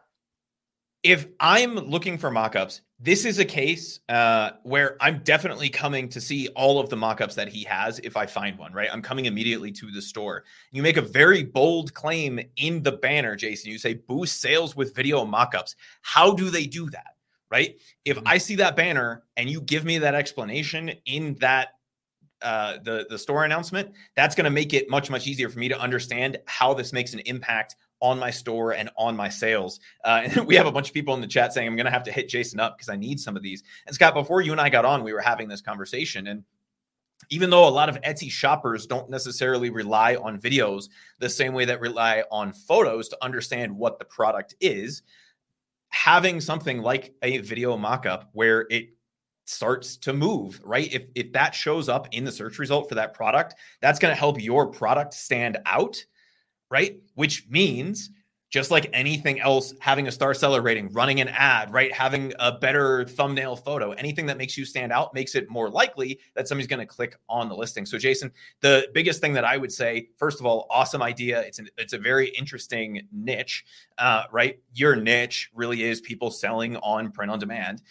If I'm looking for mockups, this is a case where I'm definitely coming to see all of the mockups that he has if I find one, right? I'm coming immediately to the store. You make a very bold claim in the banner, Jason. You say, boost sales with video mockups. How do they do that, right? If I see that banner and you give me that explanation in that the store announcement, that's going to make it much, much easier for me to understand how this makes an impact on my store and on my sales. And we have a bunch of people in the chat saying, I'm going to have to hit Jason up because I need some of these. And Scott, before you and I got on, we were having this conversation. And even though a lot of Etsy shoppers don't necessarily rely on videos the same way that rely on photos to understand what the product is, having something like a video mock-up where it starts to move, right? If that shows up in the search result for that product, that's going to help your product stand out, right? Which means just like anything else, having a star seller rating, running an ad, right? Having a better thumbnail photo, anything that makes you stand out makes it more likely that somebody's going to click on the listing. So Jason, the biggest thing that I would say, first of all, awesome idea. It's a very interesting niche, right? Your niche really is people selling on print on demand.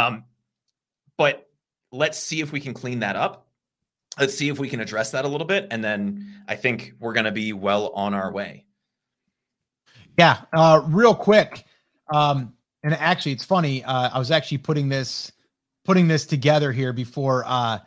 But let's see if we can clean that up. Let's see if we can address that a little bit. And then I think we're going to be well on our way. Yeah. Real quick. And actually it's funny. I was actually putting this together here before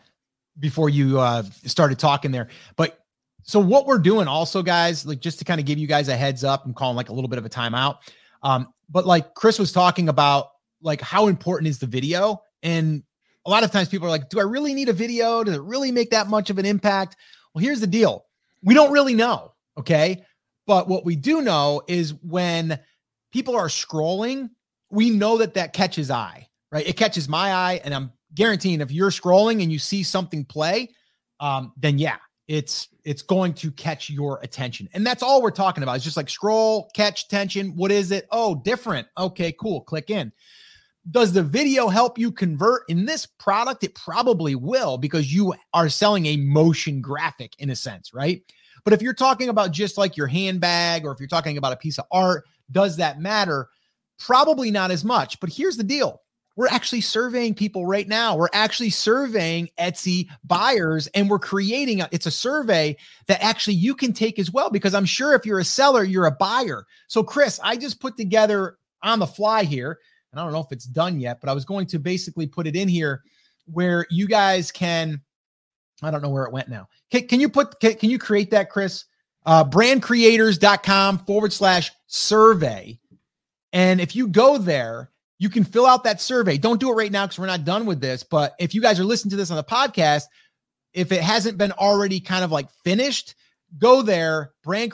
you started talking there. But so what we're doing also, guys, like just to kind of give you guys a heads up, I'm calling like a little bit of a timeout. But like Chris was talking about, like how important is the video? And a lot of times people are like, do I really need a video? Does it really make that much of an impact? Well, here's the deal. We don't really know. Okay. But what we do know is when people are scrolling, we know that catches eye, right? It catches my eye, and I'm guaranteeing if you're scrolling and you see something play, then yeah, it's going to catch your attention. And that's all we're talking about. It's just like scroll, catch attention. What is it? Oh, different. Okay, cool. Click in. Does the video help you convert in this product? It probably will, because you are selling a motion graphic in a sense, right? But if you're talking about just like your handbag, or if you're talking about a piece of art, does that matter? Probably not as much. But here's the deal. We're actually surveying people right now. We're actually surveying Etsy buyers, and we're creating it's a survey that actually you can take as well, because I'm sure if you're a seller, you're a buyer. So Chris, I just put together on the fly here, and I don't know if it's done yet, but I was going to basically put it in here where you guys can, I don't know where it went now. Can you create that, Chris? Brandcreators.com/survey. And if you go there, you can fill out that survey. Don't do it right now because we're not done with this. But if you guys are listening to this on the podcast, if it hasn't been already kind of like finished, go there,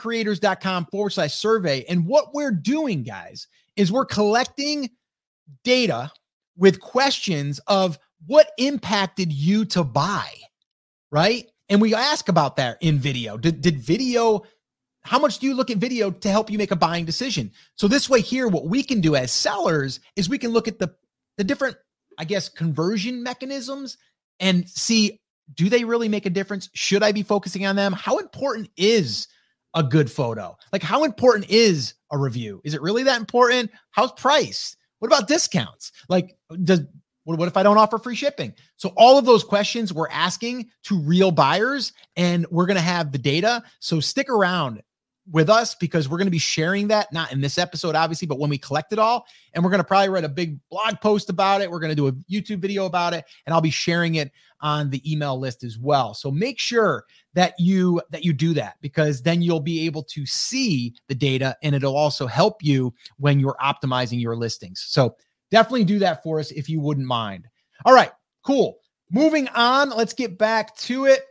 brandcreators.com/survey. And what we're doing, guys, is we're collecting data with questions of what impacted you to buy, right? And we ask about that in video. Did video, how much do you look at video to help you make a buying decision? So this way here, what we can do as sellers is we can look at the different, I guess, conversion mechanisms and see, do they really make a difference? Should I be focusing on them? How important is a good photo? Like, how important is a review? Is it really that important? How's price? What about discounts? Like, what if I don't offer free shipping? So all of those questions we're asking to real buyers, and we're going to have the data. So stick around with us because we're going to be sharing that, not in this episode, obviously, but when we collect it all. And we're going to probably write a big blog post about it. We're going to do a YouTube video about it, and I'll be sharing it on the email list as well. So make sure that you do that, because then you'll be able to see the data, and it'll also help you when you're optimizing your listings. So definitely do that for us if you wouldn't mind. All right, cool. Moving on, let's get back to it.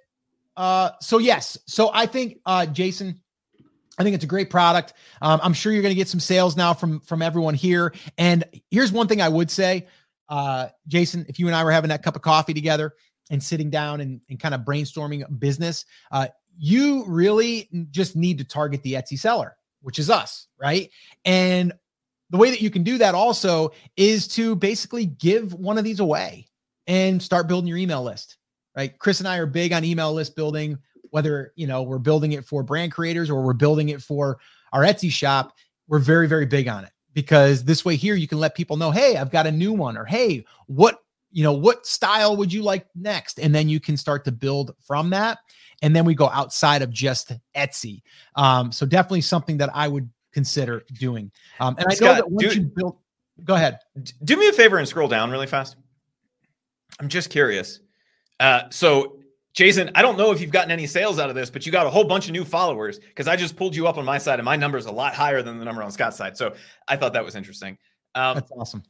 So I think, Jason, I think it's a great product. I'm sure you're going to get some sales now from everyone here. And here's one thing I would say, Jason, if you and I were having that cup of coffee together and sitting down and kind of brainstorming business, you really just need to target the Etsy seller, which is us, right? And the way that you can do that also is to basically give one of these away and start building your email list, right? Chris and I are big on email list building, whether, we're building it for brand creators or we're building it for our Etsy shop. We're very, very big on it, because this way here, you can let people know, hey, I've got a new one, or, hey, what style would you like next? And then you can start to build from that. And then we go outside of just Etsy. So definitely something that I would consider doing. And I know that once you build, go ahead. Do me a favor and scroll down really fast. I'm just curious. So Jason, I don't know if you've gotten any sales out of this, but you got a whole bunch of new followers, because I just pulled you up on my side and my number is a lot higher than the number on Scott's side. So I thought that was interesting. That's awesome.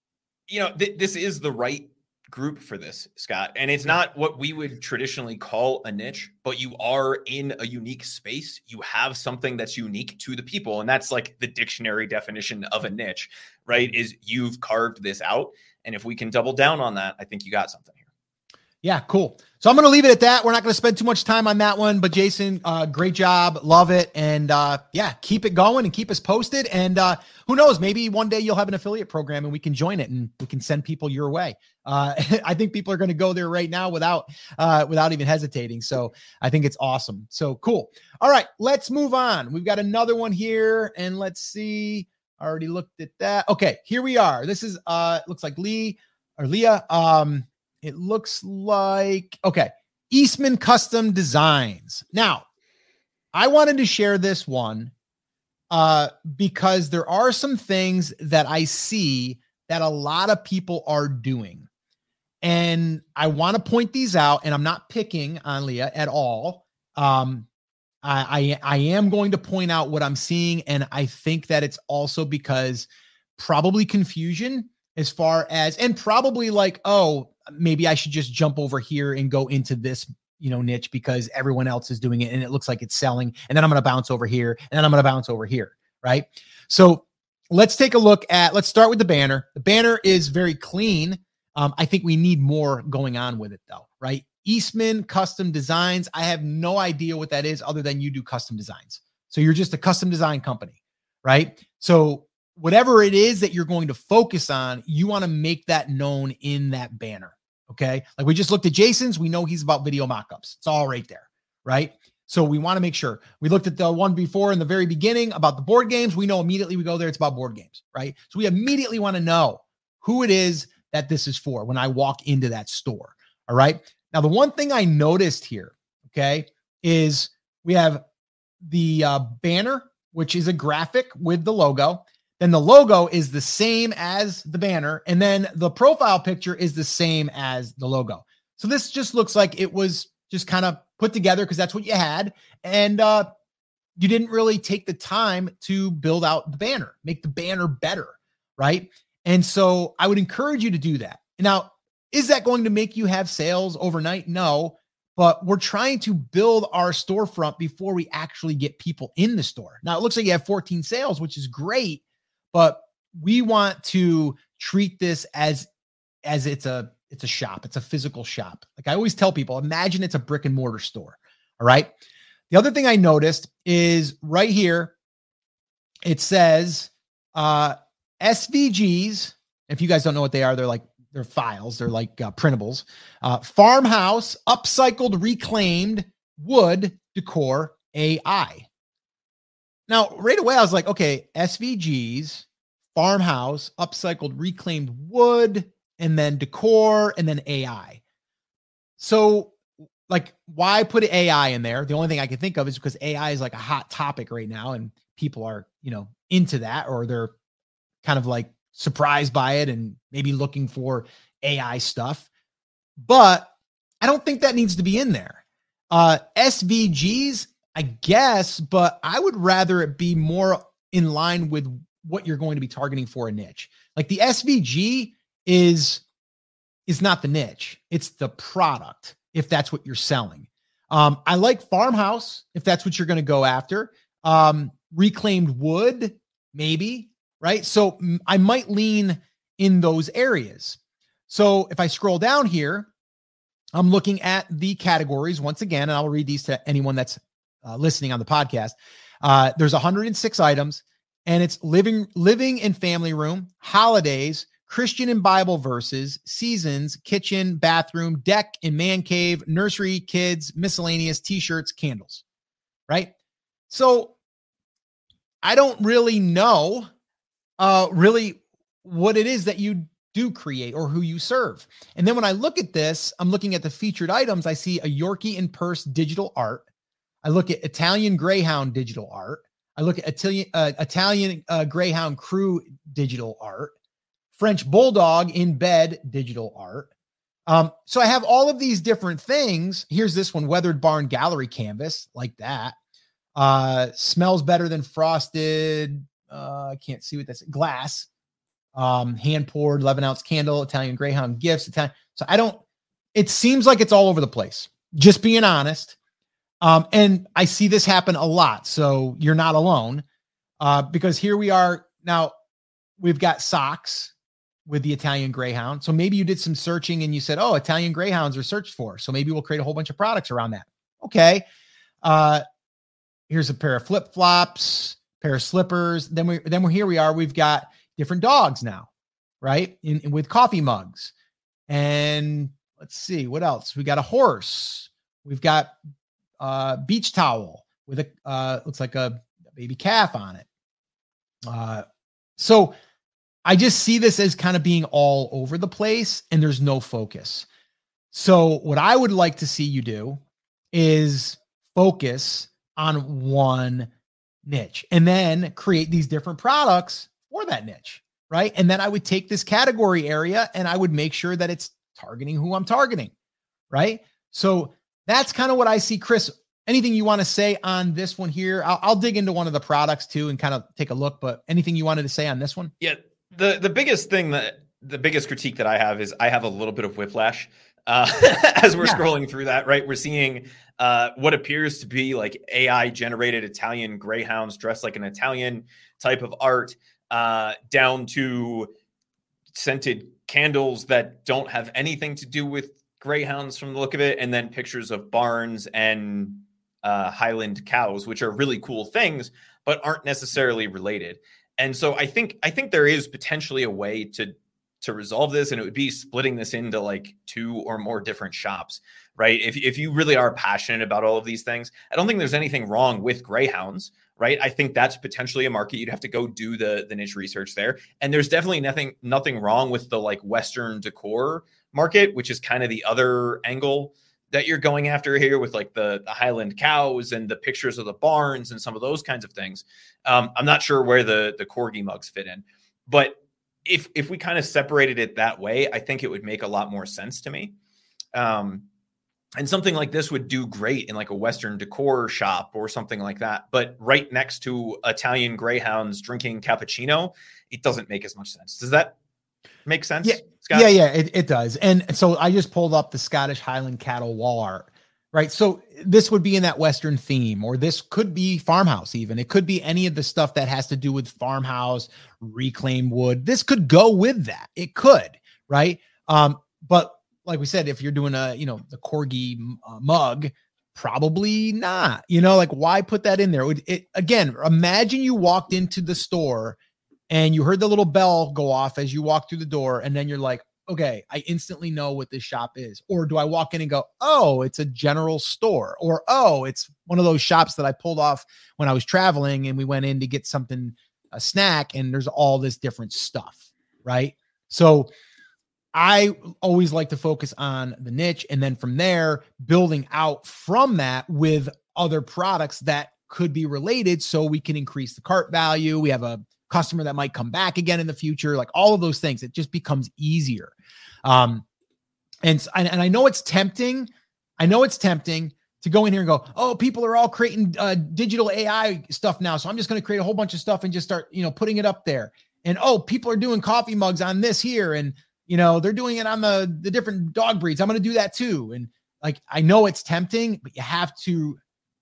This is the right group for this, Scott. And it's not what we would traditionally call a niche, but you are in a unique space. You have something that's unique to the people. And that's like the dictionary definition of a niche, right? Is you've carved this out. And if we can double down on that, I think you got something here. Yeah, cool. So I'm going to leave it at that. We're not going to spend too much time on that one, but Jason, great job. Love it. And keep it going and keep us posted. And who knows, maybe one day you'll have an affiliate program and we can join it and we can send people your way. I think people are going to go there right now without even hesitating. So I think it's awesome. So cool. All right, let's move on. We've got another one here, and let's see. I already looked at that. Okay, here we are. This is looks like Leah. It looks like, okay, Eastman Custom Designs. Now, I wanted to share this one because there are some things that I see that a lot of people are doing. And I want to point these out, and I'm not picking on Leah at all. I am going to point out what I'm seeing, and I think that it's also because probably confusion as far as, and probably like, oh, maybe I should just jump over here and go into this, niche because everyone else is doing it and it looks like it's selling. And then I'm going to bounce over here, and then I'm going to bounce over here. Right. So let's take a look at, let's start with the banner. The banner is very clean. I think we need more going on with it though. Right. Eastman Custom Designs. I have no idea what that is other than you do custom designs. So you're just a custom design company, right? So whatever it is that you're going to focus on, you want to make that known in that banner. Okay. Like we just looked at Jason's, we know he's about video mockups. It's all right there. Right. So we want to make sure. We looked at the one before in the very beginning about the board games. We know immediately we go there, it's about board games. Right. So we immediately want to know who it is that this is for when I walk into that store. All right. Now, the one thing I noticed here, okay, is we have the banner, which is a graphic with the logo. Then the logo is the same as the banner. And then the profile picture is the same as the logo. So this just looks like it was just kind of put together because that's what you had. And you didn't really take the time to build out the banner, make the banner better, right? And so I would encourage you to do that. Now, is that going to make you have sales overnight? No, but we're trying to build our storefront before we actually get people in the store. Now, it looks like you have 14 sales, which is great, but we want to treat this as it's a shop. It's a physical shop. Like I always tell people, imagine it's a brick and mortar store. All right. The other thing I noticed is right here, it says SVGs. If you guys don't know what they are, they're files. They're like printables. Farmhouse, upcycled, reclaimed wood decor AI. Now, right away, I was like, okay, SVGs, farmhouse, upcycled, reclaimed wood, and then decor, and then AI. So, like, why put AI in there? The only thing I can think of is because AI is like a hot topic right now, and people are, into that, or they're kind of like surprised by it and maybe looking for AI stuff. But I don't think that needs to be in there. SVGs, I guess, but I would rather it be more in line with what you're going to be targeting for a niche. Like the SVG is not the niche. It's the product, if that's what you're selling. I like farmhouse, if that's what you're going to go after. Reclaimed wood, maybe, right? So I might lean in those areas. So if I scroll down here, I'm looking at the categories once again, and I'll read these to anyone that's listening on the podcast. There's 106 items, and it's living and family room, holidays, Christian and Bible verses, seasons, kitchen, bathroom, deck and man cave, nursery, kids, miscellaneous, t-shirts, candles, right? So I don't really know really what it is that you do create or who you serve. And then when I look at this, I'm looking at the featured items. I see a Yorkie and Purse digital art. I look at Italian Greyhound digital art. I look at Italian Greyhound Crew digital art. French Bulldog in bed digital art. So I have all of these different things. Here's this one, Weathered Barn Gallery canvas, like that. Smells better than frosted. I can't see what that's. Glass. Hand poured 11-ounce candle, Italian Greyhound gifts. It seems like it's all over the place. Just being honest. And I see this happen a lot. So you're not alone. Because here we are now, we've got socks with the Italian Greyhound. So maybe you did some searching and you said, oh, Italian Greyhounds are searched for. So maybe we'll create a whole bunch of products around that. Okay. Here's a pair of flip-flops, pair of slippers. Then we've got different dogs now, right? With coffee mugs. And let's see, what else? We got a horse. We've got beach towel with looks like a baby calf on it. So I just see this as kind of being all over the place and there's no focus. So what I would like to see you do is focus on one niche and then create these different products for that niche, right? And then I would take this category area and I would make sure that it's targeting who I'm targeting, right? So that's kind of what I see. Chris, anything you want to say on this one here? I'll dig into one of the products too and kind of take a look, but anything you wanted to say on this one? Yeah. The biggest critique that I have is I have a little bit of whiplash as we're scrolling through that, right? We're seeing what appears to be like AI generated Italian Greyhounds dressed like an Italian type of art, down to scented candles that don't have anything to do with Greyhounds from the look of it. And then pictures of barns and Highland cows, which are really cool things, but aren't necessarily related. And so I think there is potentially a way to resolve this, and it would be splitting this into like 2 or more different shops, right? If you really are passionate about all of these things, I don't think there's anything wrong with Greyhounds, right? I think that's potentially a market. You'd have to go do the niche research there. And there's definitely nothing wrong with the like Western decor market, which is kind of the other angle that you're going after here with like the Highland cows and the pictures of the barns and some of those kinds of things. I'm not sure where the corgi mugs fit in, but if we kind of separated it that way, I think it would make a lot more sense to me. And something like this would do great in like a Western decor shop or something like that. But right next to Italian greyhounds drinking cappuccino, it doesn't make as much sense. Does that make sense, Yeah, Scott? yeah, it does. And so I just pulled up the Scottish Highland cattle wall art, right? So this would be in that Western theme, or this could be farmhouse even. It could be any of the stuff that has to do with farmhouse, reclaimed wood. This could go with that. It could, right? But like we said, if you're doing the Corgi mug, probably not, like why put that in there? Again, imagine you walked into the store and you heard the little bell go off as you walk through the door. And then you're like, okay, I instantly know what this shop is. Or do I walk in and go, oh, it's a general store, or, oh, it's one of those shops that I pulled off when I was traveling and we went in to get something, a snack, and there's all this different stuff. Right. So I always like to focus on the niche, and then from there, building out from that with other products that could be related so we can increase the cart value. We have a customer that might come back again in the future, like all of those things. It just becomes easier. And I know it's tempting. To go in here and go, oh, people are all creating digital AI stuff now, so I'm just going to create a whole bunch of stuff and just start, putting it up there. And, oh, people are doing coffee mugs on this here, and they're doing it on the different dog breeds. I'm going to do that too. And like, I know it's tempting, but you have to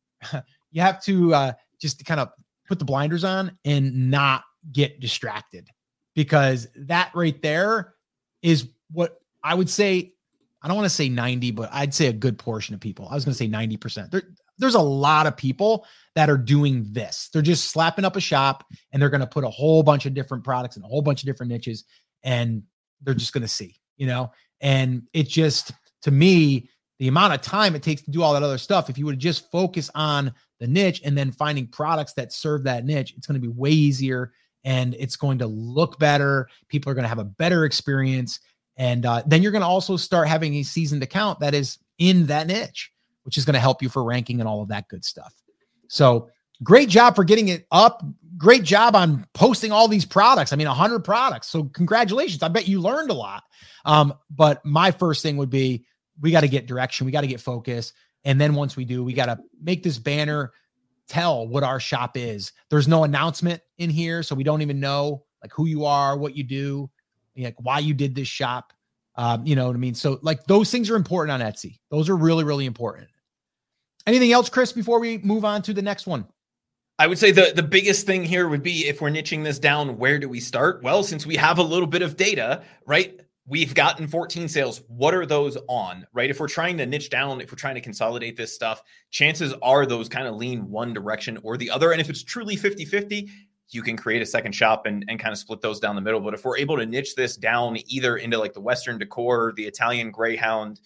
just kind of put the blinders on and not get distracted, because that right there is what I would say. I don't want to say 90, but I'd say a good portion of people. I was going to say 90%. There's a lot of people that are doing this. They're just slapping up a shop and they're going to put a whole bunch of different products and a whole bunch of different niches, and they're just going to see, and it just, to me, the amount of time it takes to do all that other stuff, if you would just focus on the niche and then finding products that serve that niche, it's going to be way easier and it's going to look better. People are going to have a better experience. And then you're going to also start having a seasoned account that is in that niche, which is going to help you for ranking and all of that good stuff. So great job for getting it up. Great job on posting all these products. 100 products. So congratulations. I bet you learned a lot. But my first thing would be, we got to get direction. We got to get focus. And then once we do, we got to make this banner tell what our shop is. There's no announcement in here, so we don't even know like who you are, what you do, like why you did this shop. You know what I mean? So like those things are important on Etsy. Those are really, really important. Anything else, Chris, before we move on to the next one? I would say the biggest thing here would be, if we're niching this down, where do we start? Well, since we have a little bit of data, right? We've gotten 14 sales. What are those on, right? If we're trying to niche down, if we're trying to consolidate this stuff, chances are those kind of lean one direction or the other. And if it's truly 50-50, you can create a second shop and kind of split those down the middle. But if we're able to niche this down either into like the Western decor, the Italian greyhound,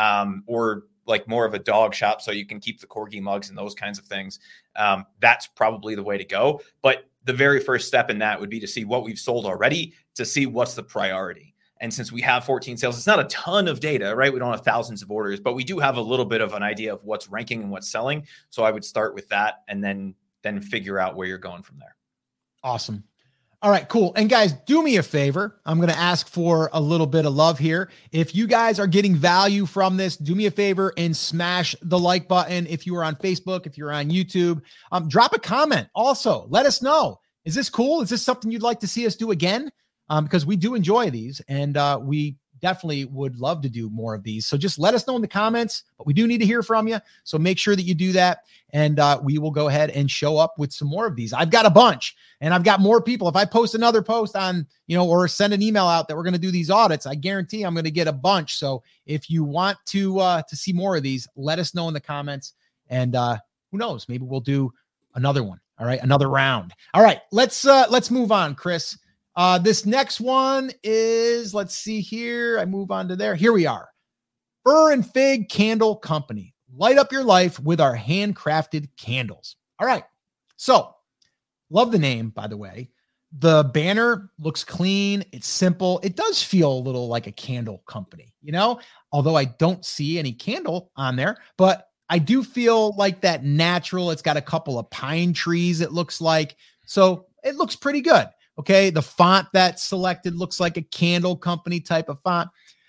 or like more of a dog shop, so you can keep the Corgi mugs and those kinds of things, that's probably the way to go. But the very first step in that would be to see what we've sold already, to see what's the priority. And since we have 14 sales, it's not a ton of data, right? We don't have thousands of orders, but we do have a little bit of an idea of what's ranking and what's selling. So I would start with that and then figure out where you're going from there. Awesome. All right, cool. And guys, do me a favor. I'm going to ask for a little bit of love here. If you guys are getting value from this, do me a favor and smash the like button. If you are on Facebook, if you're on YouTube, drop a comment. Also, let us know. Is this cool? Is this something you'd like to see us do again? Because we do enjoy these, and we definitely would love to do more of these. So just let us know in the comments, but we do need to hear from you. So make sure that you do that, and we will go ahead and show up with some more of these. I've got a bunch, and I've got more people. If I post another post on, or send an email out that we're going to do these audits, I guarantee I'm going to get a bunch. So if you want to see more of these, let us know in the comments, and who knows, maybe we'll do another one. All right, another round. All right, let's move on, Chris. This next one is, let's see here. I move on to there. Here we are. Fur and Fig Candle Company. Light up your life with our handcrafted candles. All right. So love the name, by the way. The banner looks clean. It's simple. It does feel a little like a candle company, although I don't see any candle on there, but I do feel like that natural. It's got a couple of pine trees, it looks like. So it looks pretty good. Okay, the font that's selected looks like a candle company type of font.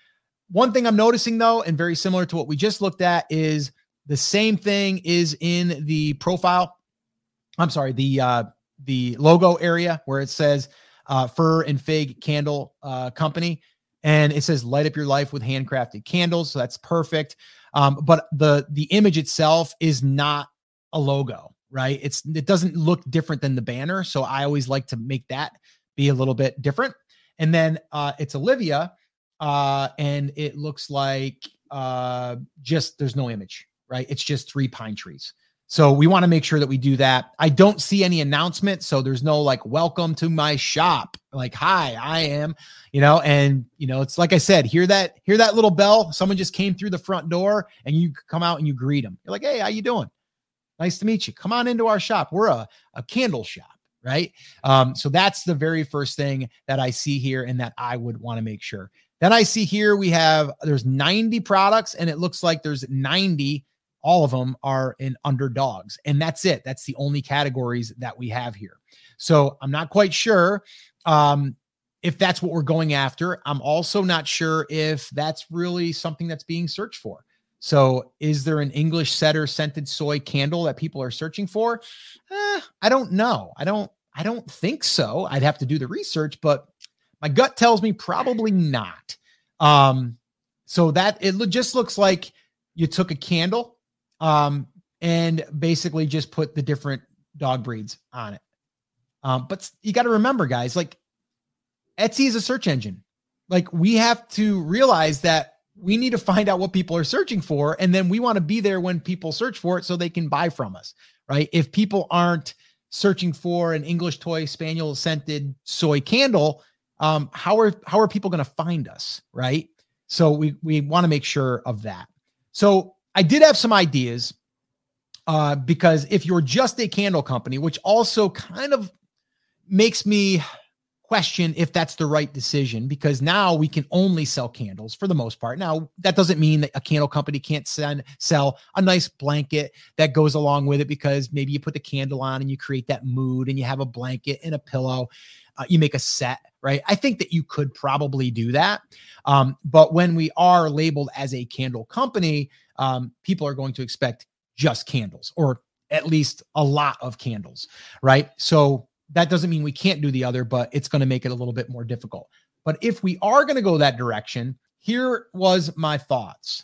One thing I'm noticing though, and very similar to what we just looked at, is the same thing is in the profile. I'm sorry, the logo area where it says Fur and Fig Candle Company. And it says light up your life with handcrafted candles. So that's perfect. But the image itself is not a logo, right? It doesn't look different than the banner. So I always like to make that be a little bit different. And then it's Olivia. And it looks like there's no image, right? It's just 3 pine trees. So we want to make sure that we do that. I don't see any announcement. So there's no like, welcome to my shop. Like, hi, I am, and it's like I said, hear that little bell. Someone just came through the front door and you come out and you greet them. You're like, hey, how you doing? Nice to meet you. Come on into our shop. We're a candle shop, right? So that's the very first thing that I see here and that I would want to make sure. Then I see here there's 90 products and it looks like there's 90. All of them are in underdogs, and that's it. That's the only categories that we have here. So I'm not quite sure if that's what we're going after. I'm also not sure if that's really something that's being searched for. So is there an English setter scented soy candle that people are searching for? I don't know. I don't think so. I'd have to do the research, but my gut tells me probably not. So that it just looks like you took a candle and basically just put the different dog breeds on it. But you got to remember, guys, like Etsy is a search engine. Like we have to realize that we need to find out what people are searching for. And then we want to be there when people search for it so they can buy from us, right? If people aren't searching for an English toy spaniel scented soy candle, how are people going to find us, right? So we want to make sure of that. So I did have some ideas because if you're just a candle company, which also kind of makes me question if that's the right decision, because now we can only sell candles for the most part. Now, that doesn't mean that a candle company can't sell a nice blanket that goes along with it, because maybe you put the candle on and you create that mood and you have a blanket and a pillow. You make a set, right? I think that you could probably do that. But when we are labeled as a candle company, people are going to expect just candles, or at least a lot of candles, right? So that doesn't mean we can't do the other, but it's going to make it a little bit more difficult. But if we are going to go that direction, here was my thoughts.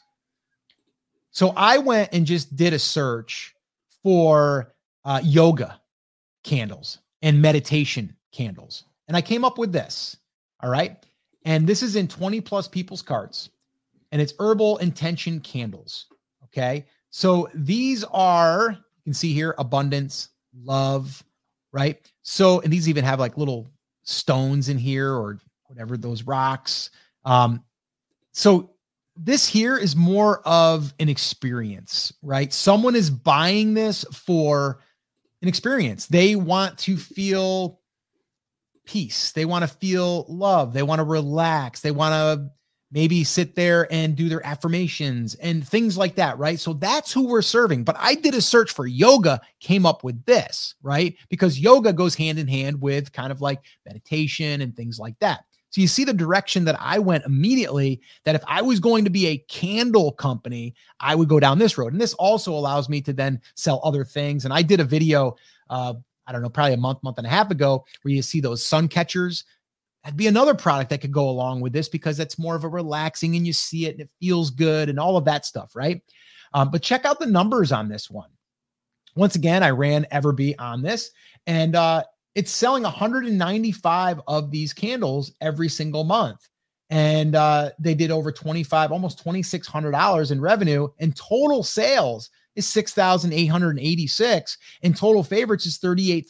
So I went and just did a search for yoga candles and meditation candles. And I came up with this. All right. And this is in 20 plus people's carts, and it's herbal intention candles. Okay. So these are, you can see here, abundance, love, right? So, and these even have like little stones in here or whatever, those rocks. So this here is more of an experience, right? Someone is buying this for an experience. They want to feel peace. They want to feel love. They want to relax. They want to maybe sit there and do their affirmations and things like that, right? So that's who we're serving. But I did a search for yoga, came up with this, right? Because yoga goes hand in hand with kind of like meditation and things like that. So you see the direction that I went immediately, that if I was going to be a candle company, I would go down this road. And this also allows me to then sell other things. And I did a video, I don't know, probably a month and a half ago, where you see those sun catchers. That'd be another product that could go along with this, because that's more of a relaxing and you see it and it feels good and all of that stuff, right? But check out the numbers on this one. Once again, I ran Everbee on this, and it's selling 195 of these candles every single month. And they did over almost $2,600 in revenue, and total sales is 6,886, and total favorites is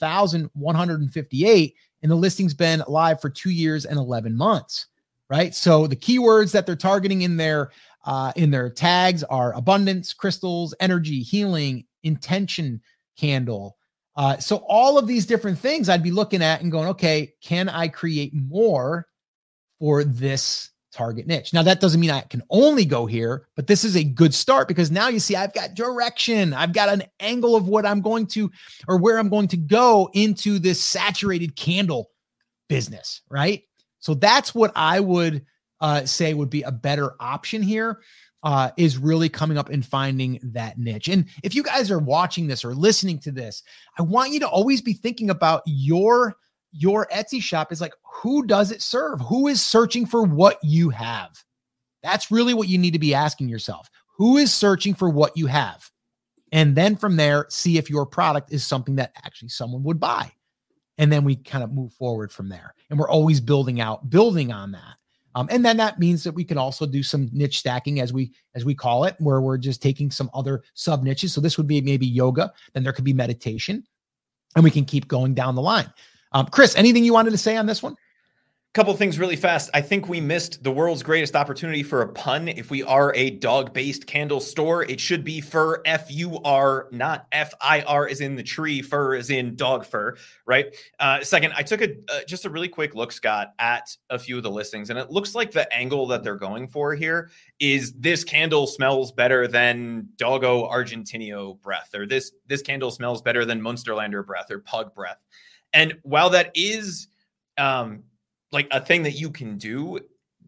38,158. And the listing's been live for 2 years and 11 months, right? So the keywords that they're targeting in their tags are abundance, crystals, energy, healing, intention candle. So all of these different things I'd be looking at and going, okay, can I create more for this target niche? Now, that doesn't mean I can only go here, but this is a good start, because now you see I've got direction. I've got an angle of what I'm going to, or where I'm going to go into this saturated candle business, right? So that's what I would say would be a better option here is really coming up and finding that niche. And if you guys are watching this or listening to this, I want you to always be thinking about your Etsy shop is like, who does it serve? Who is searching for what you have? That's really what you need to be asking yourself. Who is searching for what you have? And then from there, see if your product is something that actually someone would buy. And then we kind of move forward from there. And we're always building on that. And then that means that we can also do some niche stacking as we call it, where we're just taking some other sub niches. So this would be maybe yoga, then there could be meditation, and we can keep going down the line. Chris, anything you wanted to say on this one? Couple things really fast. I think we missed the world's greatest opportunity for a pun. If we are a dog-based candle store, it should be fur, F-U-R, not F-I-R as in the tree, fur as in dog fur, right? Second, I took just a really quick look, Scott, at a few of the listings, and it looks like the angle that they're going for here is this candle smells better than Doggo Argentino breath, or this candle smells better than Munsterlander breath or pug breath. And while that is like a thing that you can do,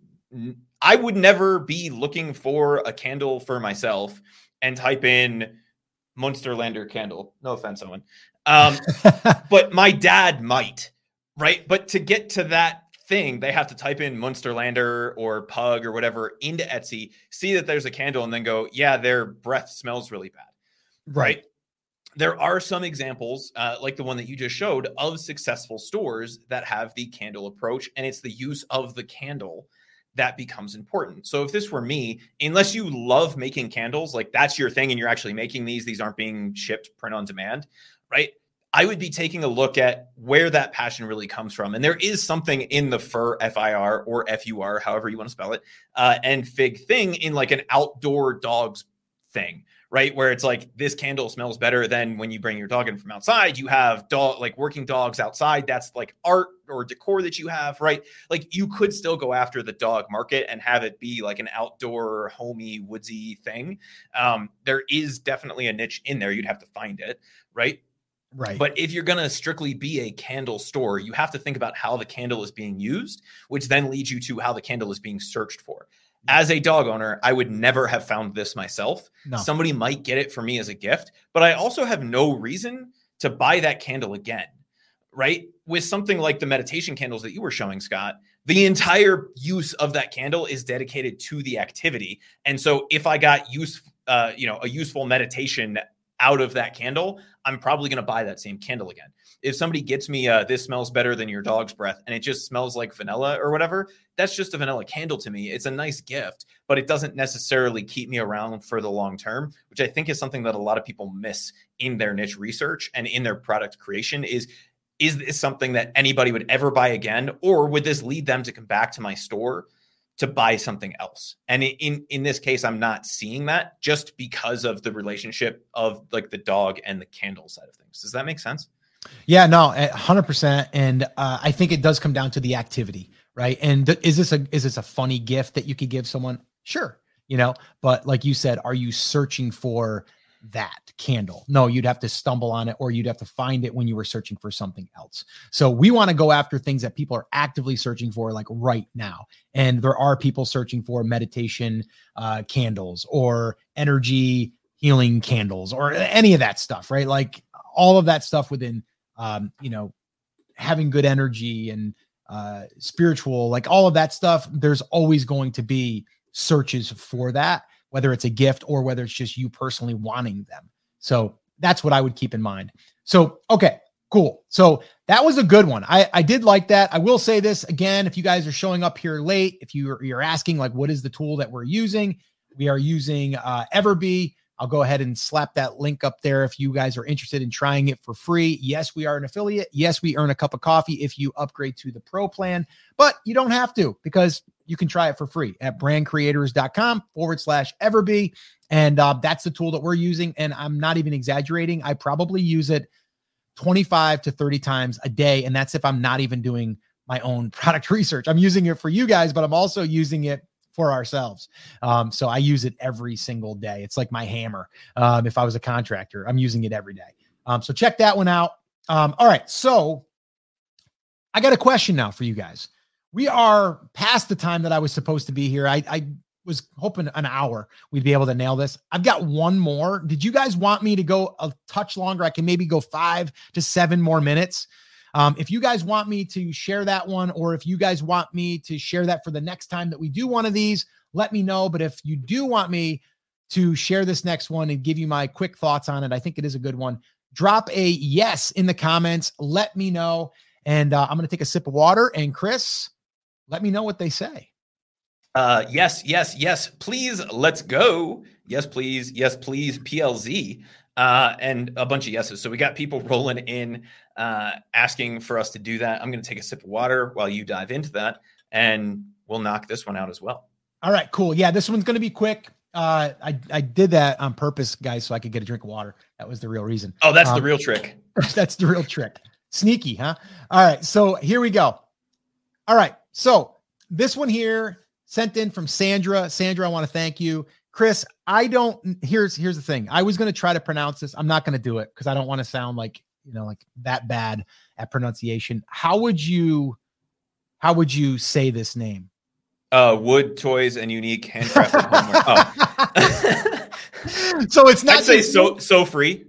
I would never be looking for a candle for myself and type in Munsterlander candle. No offense, Owen. But my dad might, right? But to get to that thing, they have to type in Munsterlander or pug or whatever into Etsy, see that there's a candle, and then go, yeah, their breath smells really bad. Right. There are some examples, like the one that you just showed, of successful stores that have the candle approach, and it's the use of the candle that becomes important. So if this were me, unless you love making candles, like that's your thing and you're actually making these aren't being shipped print on demand, right? I would be taking a look at where that passion really comes from. And there is something in the fur, F-I-R or F-U-R, however you want to spell it, and fig thing in like an outdoor dogs thing, right? Where it's like, this candle smells better than when you bring your dog in from outside. You have like working dogs outside. That's like art or decor that you have, right? Like you could still go after the dog market and have it be like an outdoor, homey, woodsy thing. There is definitely a niche in there. You'd have to find it, right? Right. But if you're going to strictly be a candle store, you have to think about how the candle is being used, which then leads you to how the candle is being searched for. As a dog owner, I would never have found this myself. No. Somebody might get it for me as a gift, but I also have no reason to buy that candle again, right? With something like the meditation candles that you were showing, Scott, the entire use of that candle is dedicated to the activity. And so if I got a useful meditation out of that candle, I'm probably going to buy that same candle again. If somebody gets me, this smells better than your dog's breath, and it just smells like vanilla or whatever, that's just a vanilla candle to me. It's a nice gift, but it doesn't necessarily keep me around for the long term, which I think is something that a lot of people miss in their niche research and in their product creation is this something that anybody would ever buy again? Or would this lead them to come back to my store to buy something else? And in this case, I'm not seeing that just because of the relationship of like the dog and the candle side of things. Does that make sense? Yeah, no, 100%. And I think it does come down to the activity, right? And is this a funny gift that you could give someone? Sure. But like you said, are you searching for that candle? No, you'd have to stumble on it, or you'd have to find it when you were searching for something else. So we want to go after things that people are actively searching for, like right now. And there are people searching for meditation candles or energy healing candles or any of that stuff, right? Like all of that stuff within, having good energy and spiritual, like all of that stuff. There's always going to be searches for that, whether it's a gift or whether it's just you personally wanting them. So that's what I would keep in mind. So, okay, cool. So that was a good one. I did like that. I will say this again, if you guys are showing up here late, if you're asking like, what is the tool that we're using? We are using Everbee. I'll go ahead and slap that link up there if you guys are interested in trying it for free. Yes, we are an affiliate. Yes, we earn a cup of coffee if you upgrade to the pro plan, but you don't have to, because you can try it for free at brandcreators.com/Everbee. And that's the tool that we're using. And I'm not even exaggerating. I probably use it 25 to 30 times a day. And that's if I'm not even doing my own product research. I'm using it for you guys, but I'm also using it for ourselves. So I use it every single day. It's like my hammer. If I was a contractor, I'm using it every day. So check that one out. All right. So I got a question now for you guys. we are past the time that I was supposed to be here. I was hoping an hour we'd be able to nail this. I've got one more. Did you guys want me to go a touch longer? I can maybe go 5 to 7 more minutes. If you guys want me to share that one, or if you guys want me to share that for the next time that we do one of these, let me know. But if you do want me to share this next one and give you my quick thoughts on it, I think it is a good one. Drop a yes in the comments. Let me know. And I'm going to take a sip of water. And Chris, let me know what they say. Yes. Please, let's go. Yes, please. Yes, please. PLZ. And a bunch of yeses. So we got people rolling in, asking for us to do that. I'm going to take a sip of water while you dive into that, and we'll knock this one out as well. All right, cool. Yeah, this one's going to be quick. I did that on purpose, guys, so I could get a drink of water. That was the real reason. Oh, that's the real trick. That's the real trick. Sneaky, huh? All right, so here we go. All right, so this one here sent in from Sandra. Sandra, I want to thank you. Chris, here's the thing. I was going to try to pronounce this. I'm not going to do it because I don't want to sound like that bad at pronunciation. How would you say this name? Wood, toys, and unique handcrafted homeware. Oh. So it's not. I'd say so free.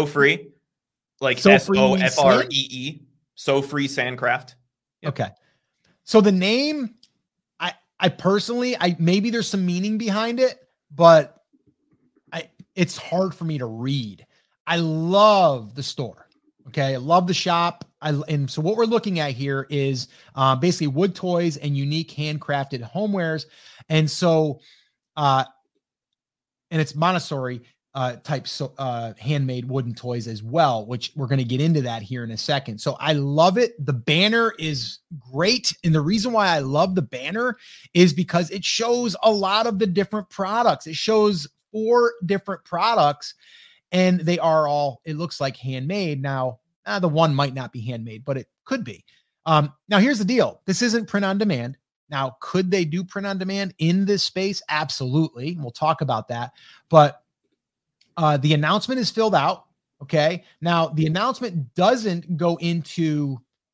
Like SOFREE. So free Sandcraft. Yep. Okay. So the name, I personally, maybe there's some meaning behind it, but it's hard for me to read. I love the store. Okay. I love the shop. And so what we're looking at here is basically wood toys and unique handcrafted homewares. And so, and it's Montessori type handmade wooden toys as well, which we're going to get into that here in a second. So I love it. The banner is great. And the reason why I love the banner is because it shows a lot of the different products. It shows 4 different products, and they are all, it looks like handmade. Now, the one might not be handmade, but it could be. Now, here's the deal. This isn't print on demand. Now, could they do print on demand in this space? Absolutely. We'll talk about that. But the announcement is filled out. Okay. Now, the announcement doesn't go into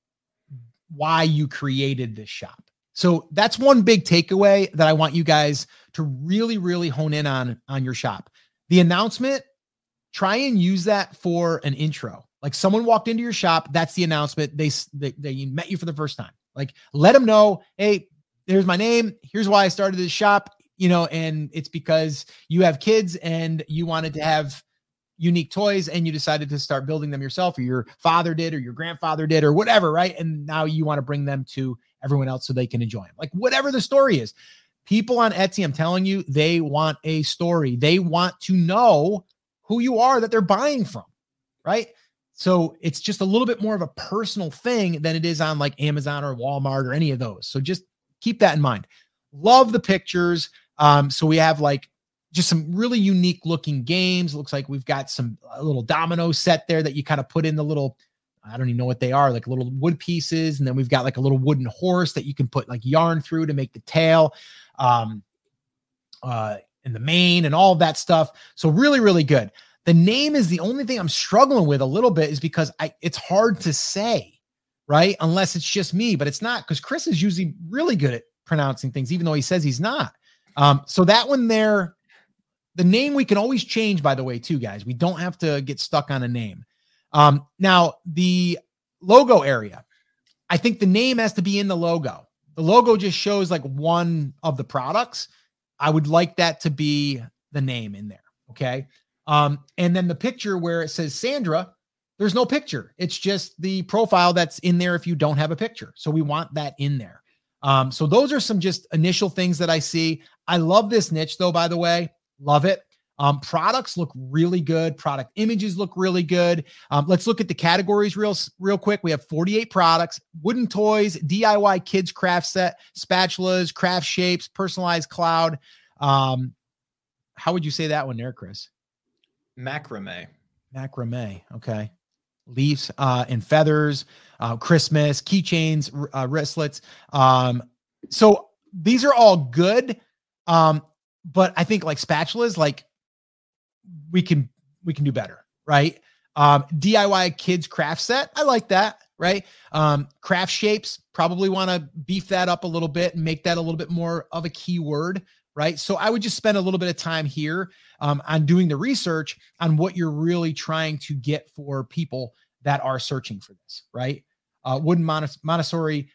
why you created this shop. So that's one big takeaway that I want you guys to really, really hone in on your shop. The announcement, try and use that for an intro. Like someone walked into your shop, that's the announcement. They met you for the first time. Like, let them know, hey, here's my name. Here's why I started this shop, and it's because you have kids and you wanted to have unique toys and you decided to start building them yourself, or your father did, or your grandfather did, or whatever. Right. And now you want to bring them to everyone else so they can enjoy them. Like whatever the story is, people on Etsy, I'm telling you, they want a story. They want to know who you are that they're buying from. Right. So it's just a little bit more of a personal thing than it is on like Amazon or Walmart or any of those. So just keep that in mind. Love the pictures. So we have like just some really unique looking games. It looks like we've got a little domino set there that you kind of put in the little, I don't even know what they are, like little wood pieces. And then we've got like a little wooden horse that you can put like yarn through to make the tail, and the mane and all of that stuff. So really, really good. The name is the only thing I'm struggling with a little bit, is because it's hard to say, right? Unless it's just me, but it's not, because Chris is usually really good at pronouncing things, even though he says he's not. So that one there, the name we can always change, by the way, too, guys. We don't have to get stuck on a name. Now, the logo area, I think the name has to be in the logo. The logo just shows like one of the products. I would like that to be the name in there. Okay. And then the picture where it says Sandra, there's no picture. It's just the profile that's in there if you don't have a picture. So we want that in there. So those are some just initial things that I see. I love this niche though, by the way. Love it. Products look really good. Product images look really good. Let's look at the categories real quick. We have 48 products: wooden toys, DIY kids craft set, spatulas, craft shapes, personalized cloud. How would you say that one there, Chris? Macrame. Okay. Leaves and feathers, Christmas, keychains, wristlets. So these are all good. But I think like spatulas, like we can do better, right? DIY kids craft set. I like that. right? Craft shapes, probably want to beef that up a little bit and make that a little bit more of a keyword, right? So I would just spend a little bit of time here on doing the research on what you're really trying to get for people that are searching for this, right? Wooden Montessori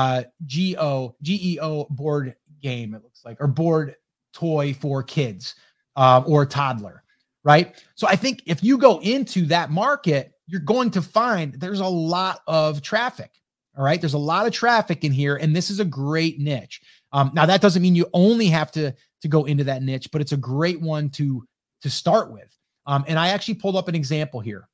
GEO board game, it looks like, or board toy for kids or toddler, right? So I think if you go into that market, you're going to find there's a lot of traffic. All right. There's a lot of traffic in here, and this is a great niche. Now that doesn't mean you only have to go into that niche, but it's a great one to start with. And I actually pulled up an example here.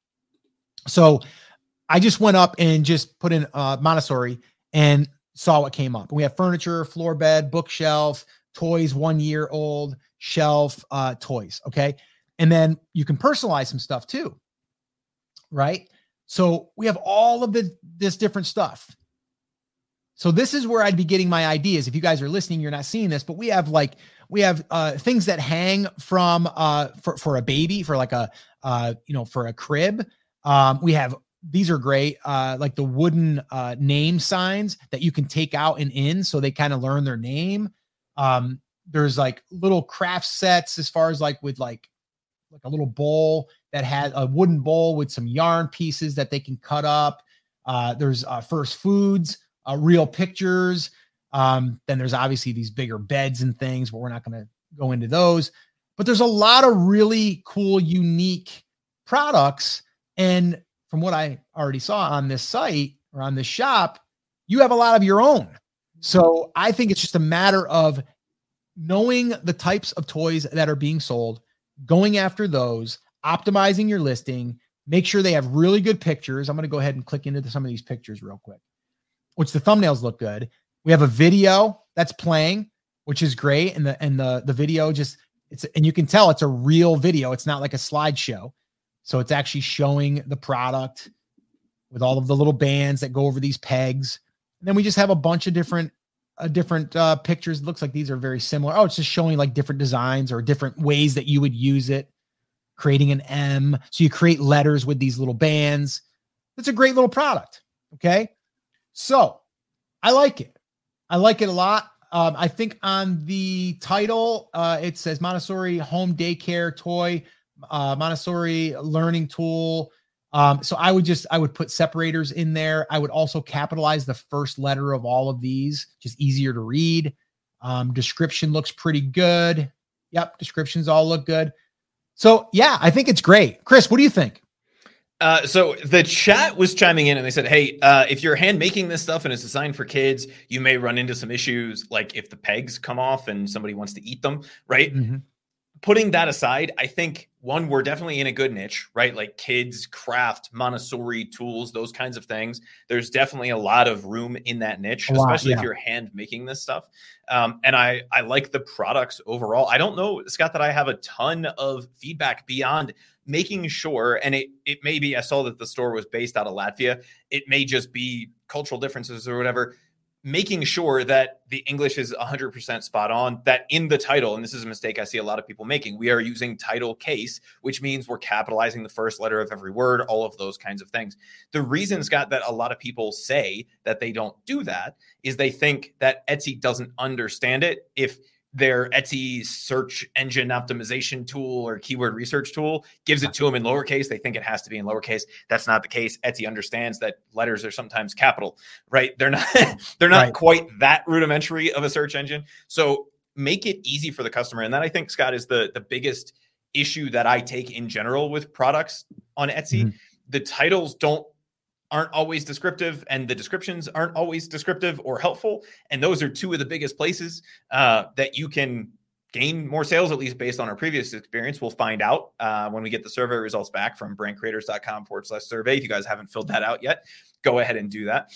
So I just went up and just put in Montessori and saw what came up. We have furniture, floor bed, bookshelf, toys, 1 year old, shelf, toys. Okay. And then you can personalize some stuff too. Right. So we have all of this different stuff. So this is where I'd be getting my ideas. If you guys are listening, you're not seeing this, but we have things that hang from, for a baby, for like for a crib. We have, these are great. Like the wooden, name signs that you can take out and in, so they kind of learn their name. There's like little craft sets as far as like with like a little bowl that has a wooden bowl with some yarn pieces that they can cut up. There's first foods, real pictures. Then there's obviously these bigger beds and things, but we're not going to go into those. But there's a lot of really cool, unique products. And from what I already saw on this site or on this shop, you have a lot of your own. So I think it's just a matter of knowing the types of toys that are being sold, going after those, optimizing your listing, make sure they have really good pictures. I'm going to go ahead and click into some of these pictures real quick, which the thumbnails look good. We have a video that's playing, which is great. And the video and you can tell it's a real video. It's not like a slideshow. So it's actually showing the product with all of the little bands that go over these pegs. And then we just have a bunch of different pictures. It looks like these are very similar. Oh, it's just showing like different designs or different ways that you would use it. Creating an M. So you create letters with these little bands. It's a great little product. Okay. So I like it. I like it a lot. I think on the title, it says Montessori home daycare toy, Montessori learning tool. So I would put separators in there. I would also capitalize the first letter of all of these, just easier to read. Description looks pretty good. Yep. Descriptions all look good. So yeah, I think it's great. Chris, what do you think? So the chat was chiming in and they said, hey, if you're hand making this stuff and it's designed for kids, you may run into some issues. Like if the pegs come off and somebody wants to eat them, right? Mm-hmm. Putting that aside, I think one, we're definitely in a good niche, right? Like kids, craft, Montessori tools, those kinds of things. There's definitely a lot of room in that niche, especially if you're hand making this stuff. And I like the products overall. I don't know, Scott, that I have a ton of feedback beyond making sure, and it may be, I saw that the store was based out of Latvia. It may just be cultural differences or whatever. Making sure that the English is 100% spot on, that in the title, and this is a mistake I see a lot of people making, we are using title case, which means we're capitalizing the first letter of every word, all of those kinds of things. The reason, Scott, that a lot of people say that they don't do that is they think that Etsy doesn't understand it. If their Etsy search engine optimization tool or keyword research tool gives it to them in lowercase, they think it has to be in lowercase. That's not the case. Etsy understands that letters are sometimes capital, right? They're not right. Quite that rudimentary of a search engine. So make it easy for the customer. And that, I think, Scott, is the biggest issue that I take in general with products on Etsy. Mm-hmm. The titles aren't always descriptive, and the descriptions aren't always descriptive or helpful. And those are two of the biggest places that you can gain more sales, at least based on our previous experience. We'll find out when we get the survey results back from brandcreators.com/survey. If you guys haven't filled that out yet, go ahead and do that.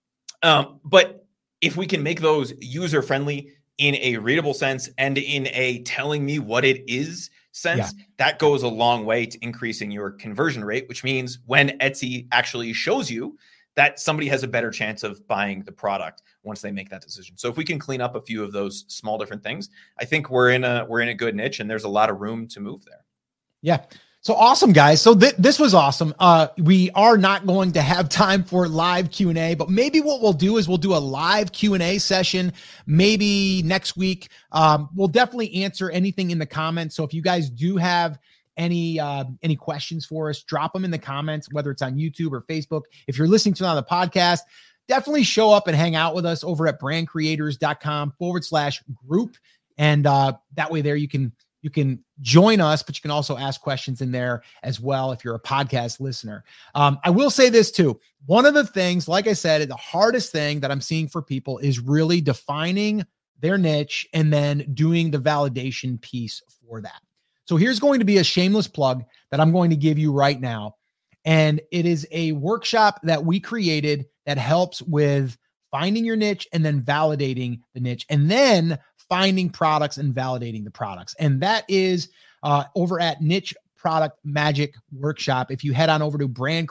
But if we can make those user-friendly in a readable sense and in a telling me what it is sense, that goes a long way to increasing your conversion rate, which means when Etsy actually shows you that, somebody has a better chance of buying the product once they make that decision. So if we can clean up a few of those small different things, I think we're in a good niche, and there's a lot of room to move there. Yeah. So awesome, guys. So this was awesome. We are not going to have time for live Q&A, but maybe what we'll do is we'll do a live Q&A session maybe next week. We'll definitely answer anything in the comments. So if you guys do have any questions for us, drop them in the comments, whether it's on YouTube or Facebook. If you're listening to it on the podcast, definitely show up and hang out with us over at brandcreators.com/group. And that way there you can join us, but you can also ask questions in there as well if you're a podcast listener. I will say this too. One of the things, like I said, the hardest thing that I'm seeing for people is really defining their niche and then doing the validation piece for that. So here's going to be a shameless plug that I'm going to give you right now. And it is a workshop that we created that helps with finding your niche and then validating the niche and then finding products and validating the products. And that is over at Niche Product Magic Workshop. If you head on over to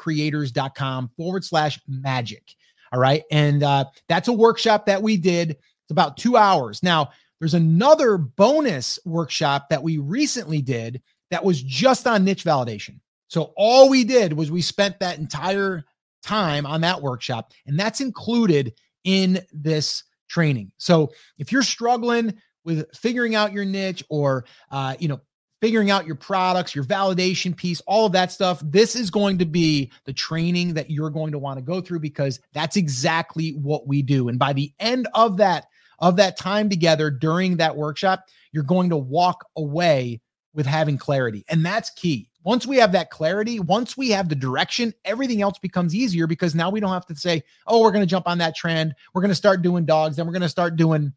brandcreators.com/magic. All right. And that's a workshop that we did. It's about 2 hours. Now, there's another bonus workshop that we recently did that was just on niche validation. So all we did was we spent that entire time on that workshop, and that's included in this training. So if you're struggling with figuring out your niche or, figuring out your products, your validation piece, all of that stuff, this is going to be the training that you're going to want to go through because that's exactly what we do. And by the end of that time together during that workshop, you're going to walk away with having clarity. And that's key. Once we have that clarity, once we have the direction, everything else becomes easier because now we don't have to say, oh, we're going to jump on that trend. We're going to start doing dogs. Then we're going to start doing,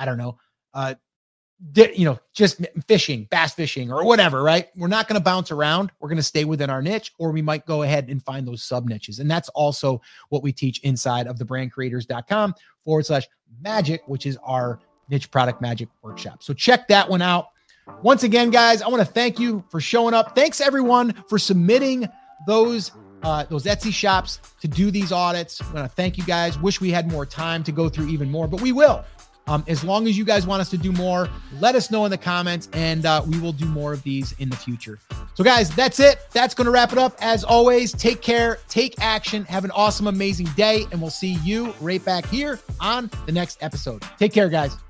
just fishing, bass fishing or whatever, right? We're not going to bounce around. We're going to stay within our niche, or we might go ahead and find those sub niches. And that's also what we teach inside of the brandcreators.com/magic, which is our Niche Product Magic Workshop. So check that one out. Once again, guys, I want to thank you for showing up. Thanks everyone for submitting those Etsy shops to do these audits. I want to thank you guys. Wish we had more time to go through even more, but we will. As long as you guys want us to do more, let us know in the comments, and we will do more of these in the future. So guys, that's it. That's going to wrap it up. As always, take care, take action, have an awesome, amazing day, and we'll see you right back here on the next episode. Take care, guys.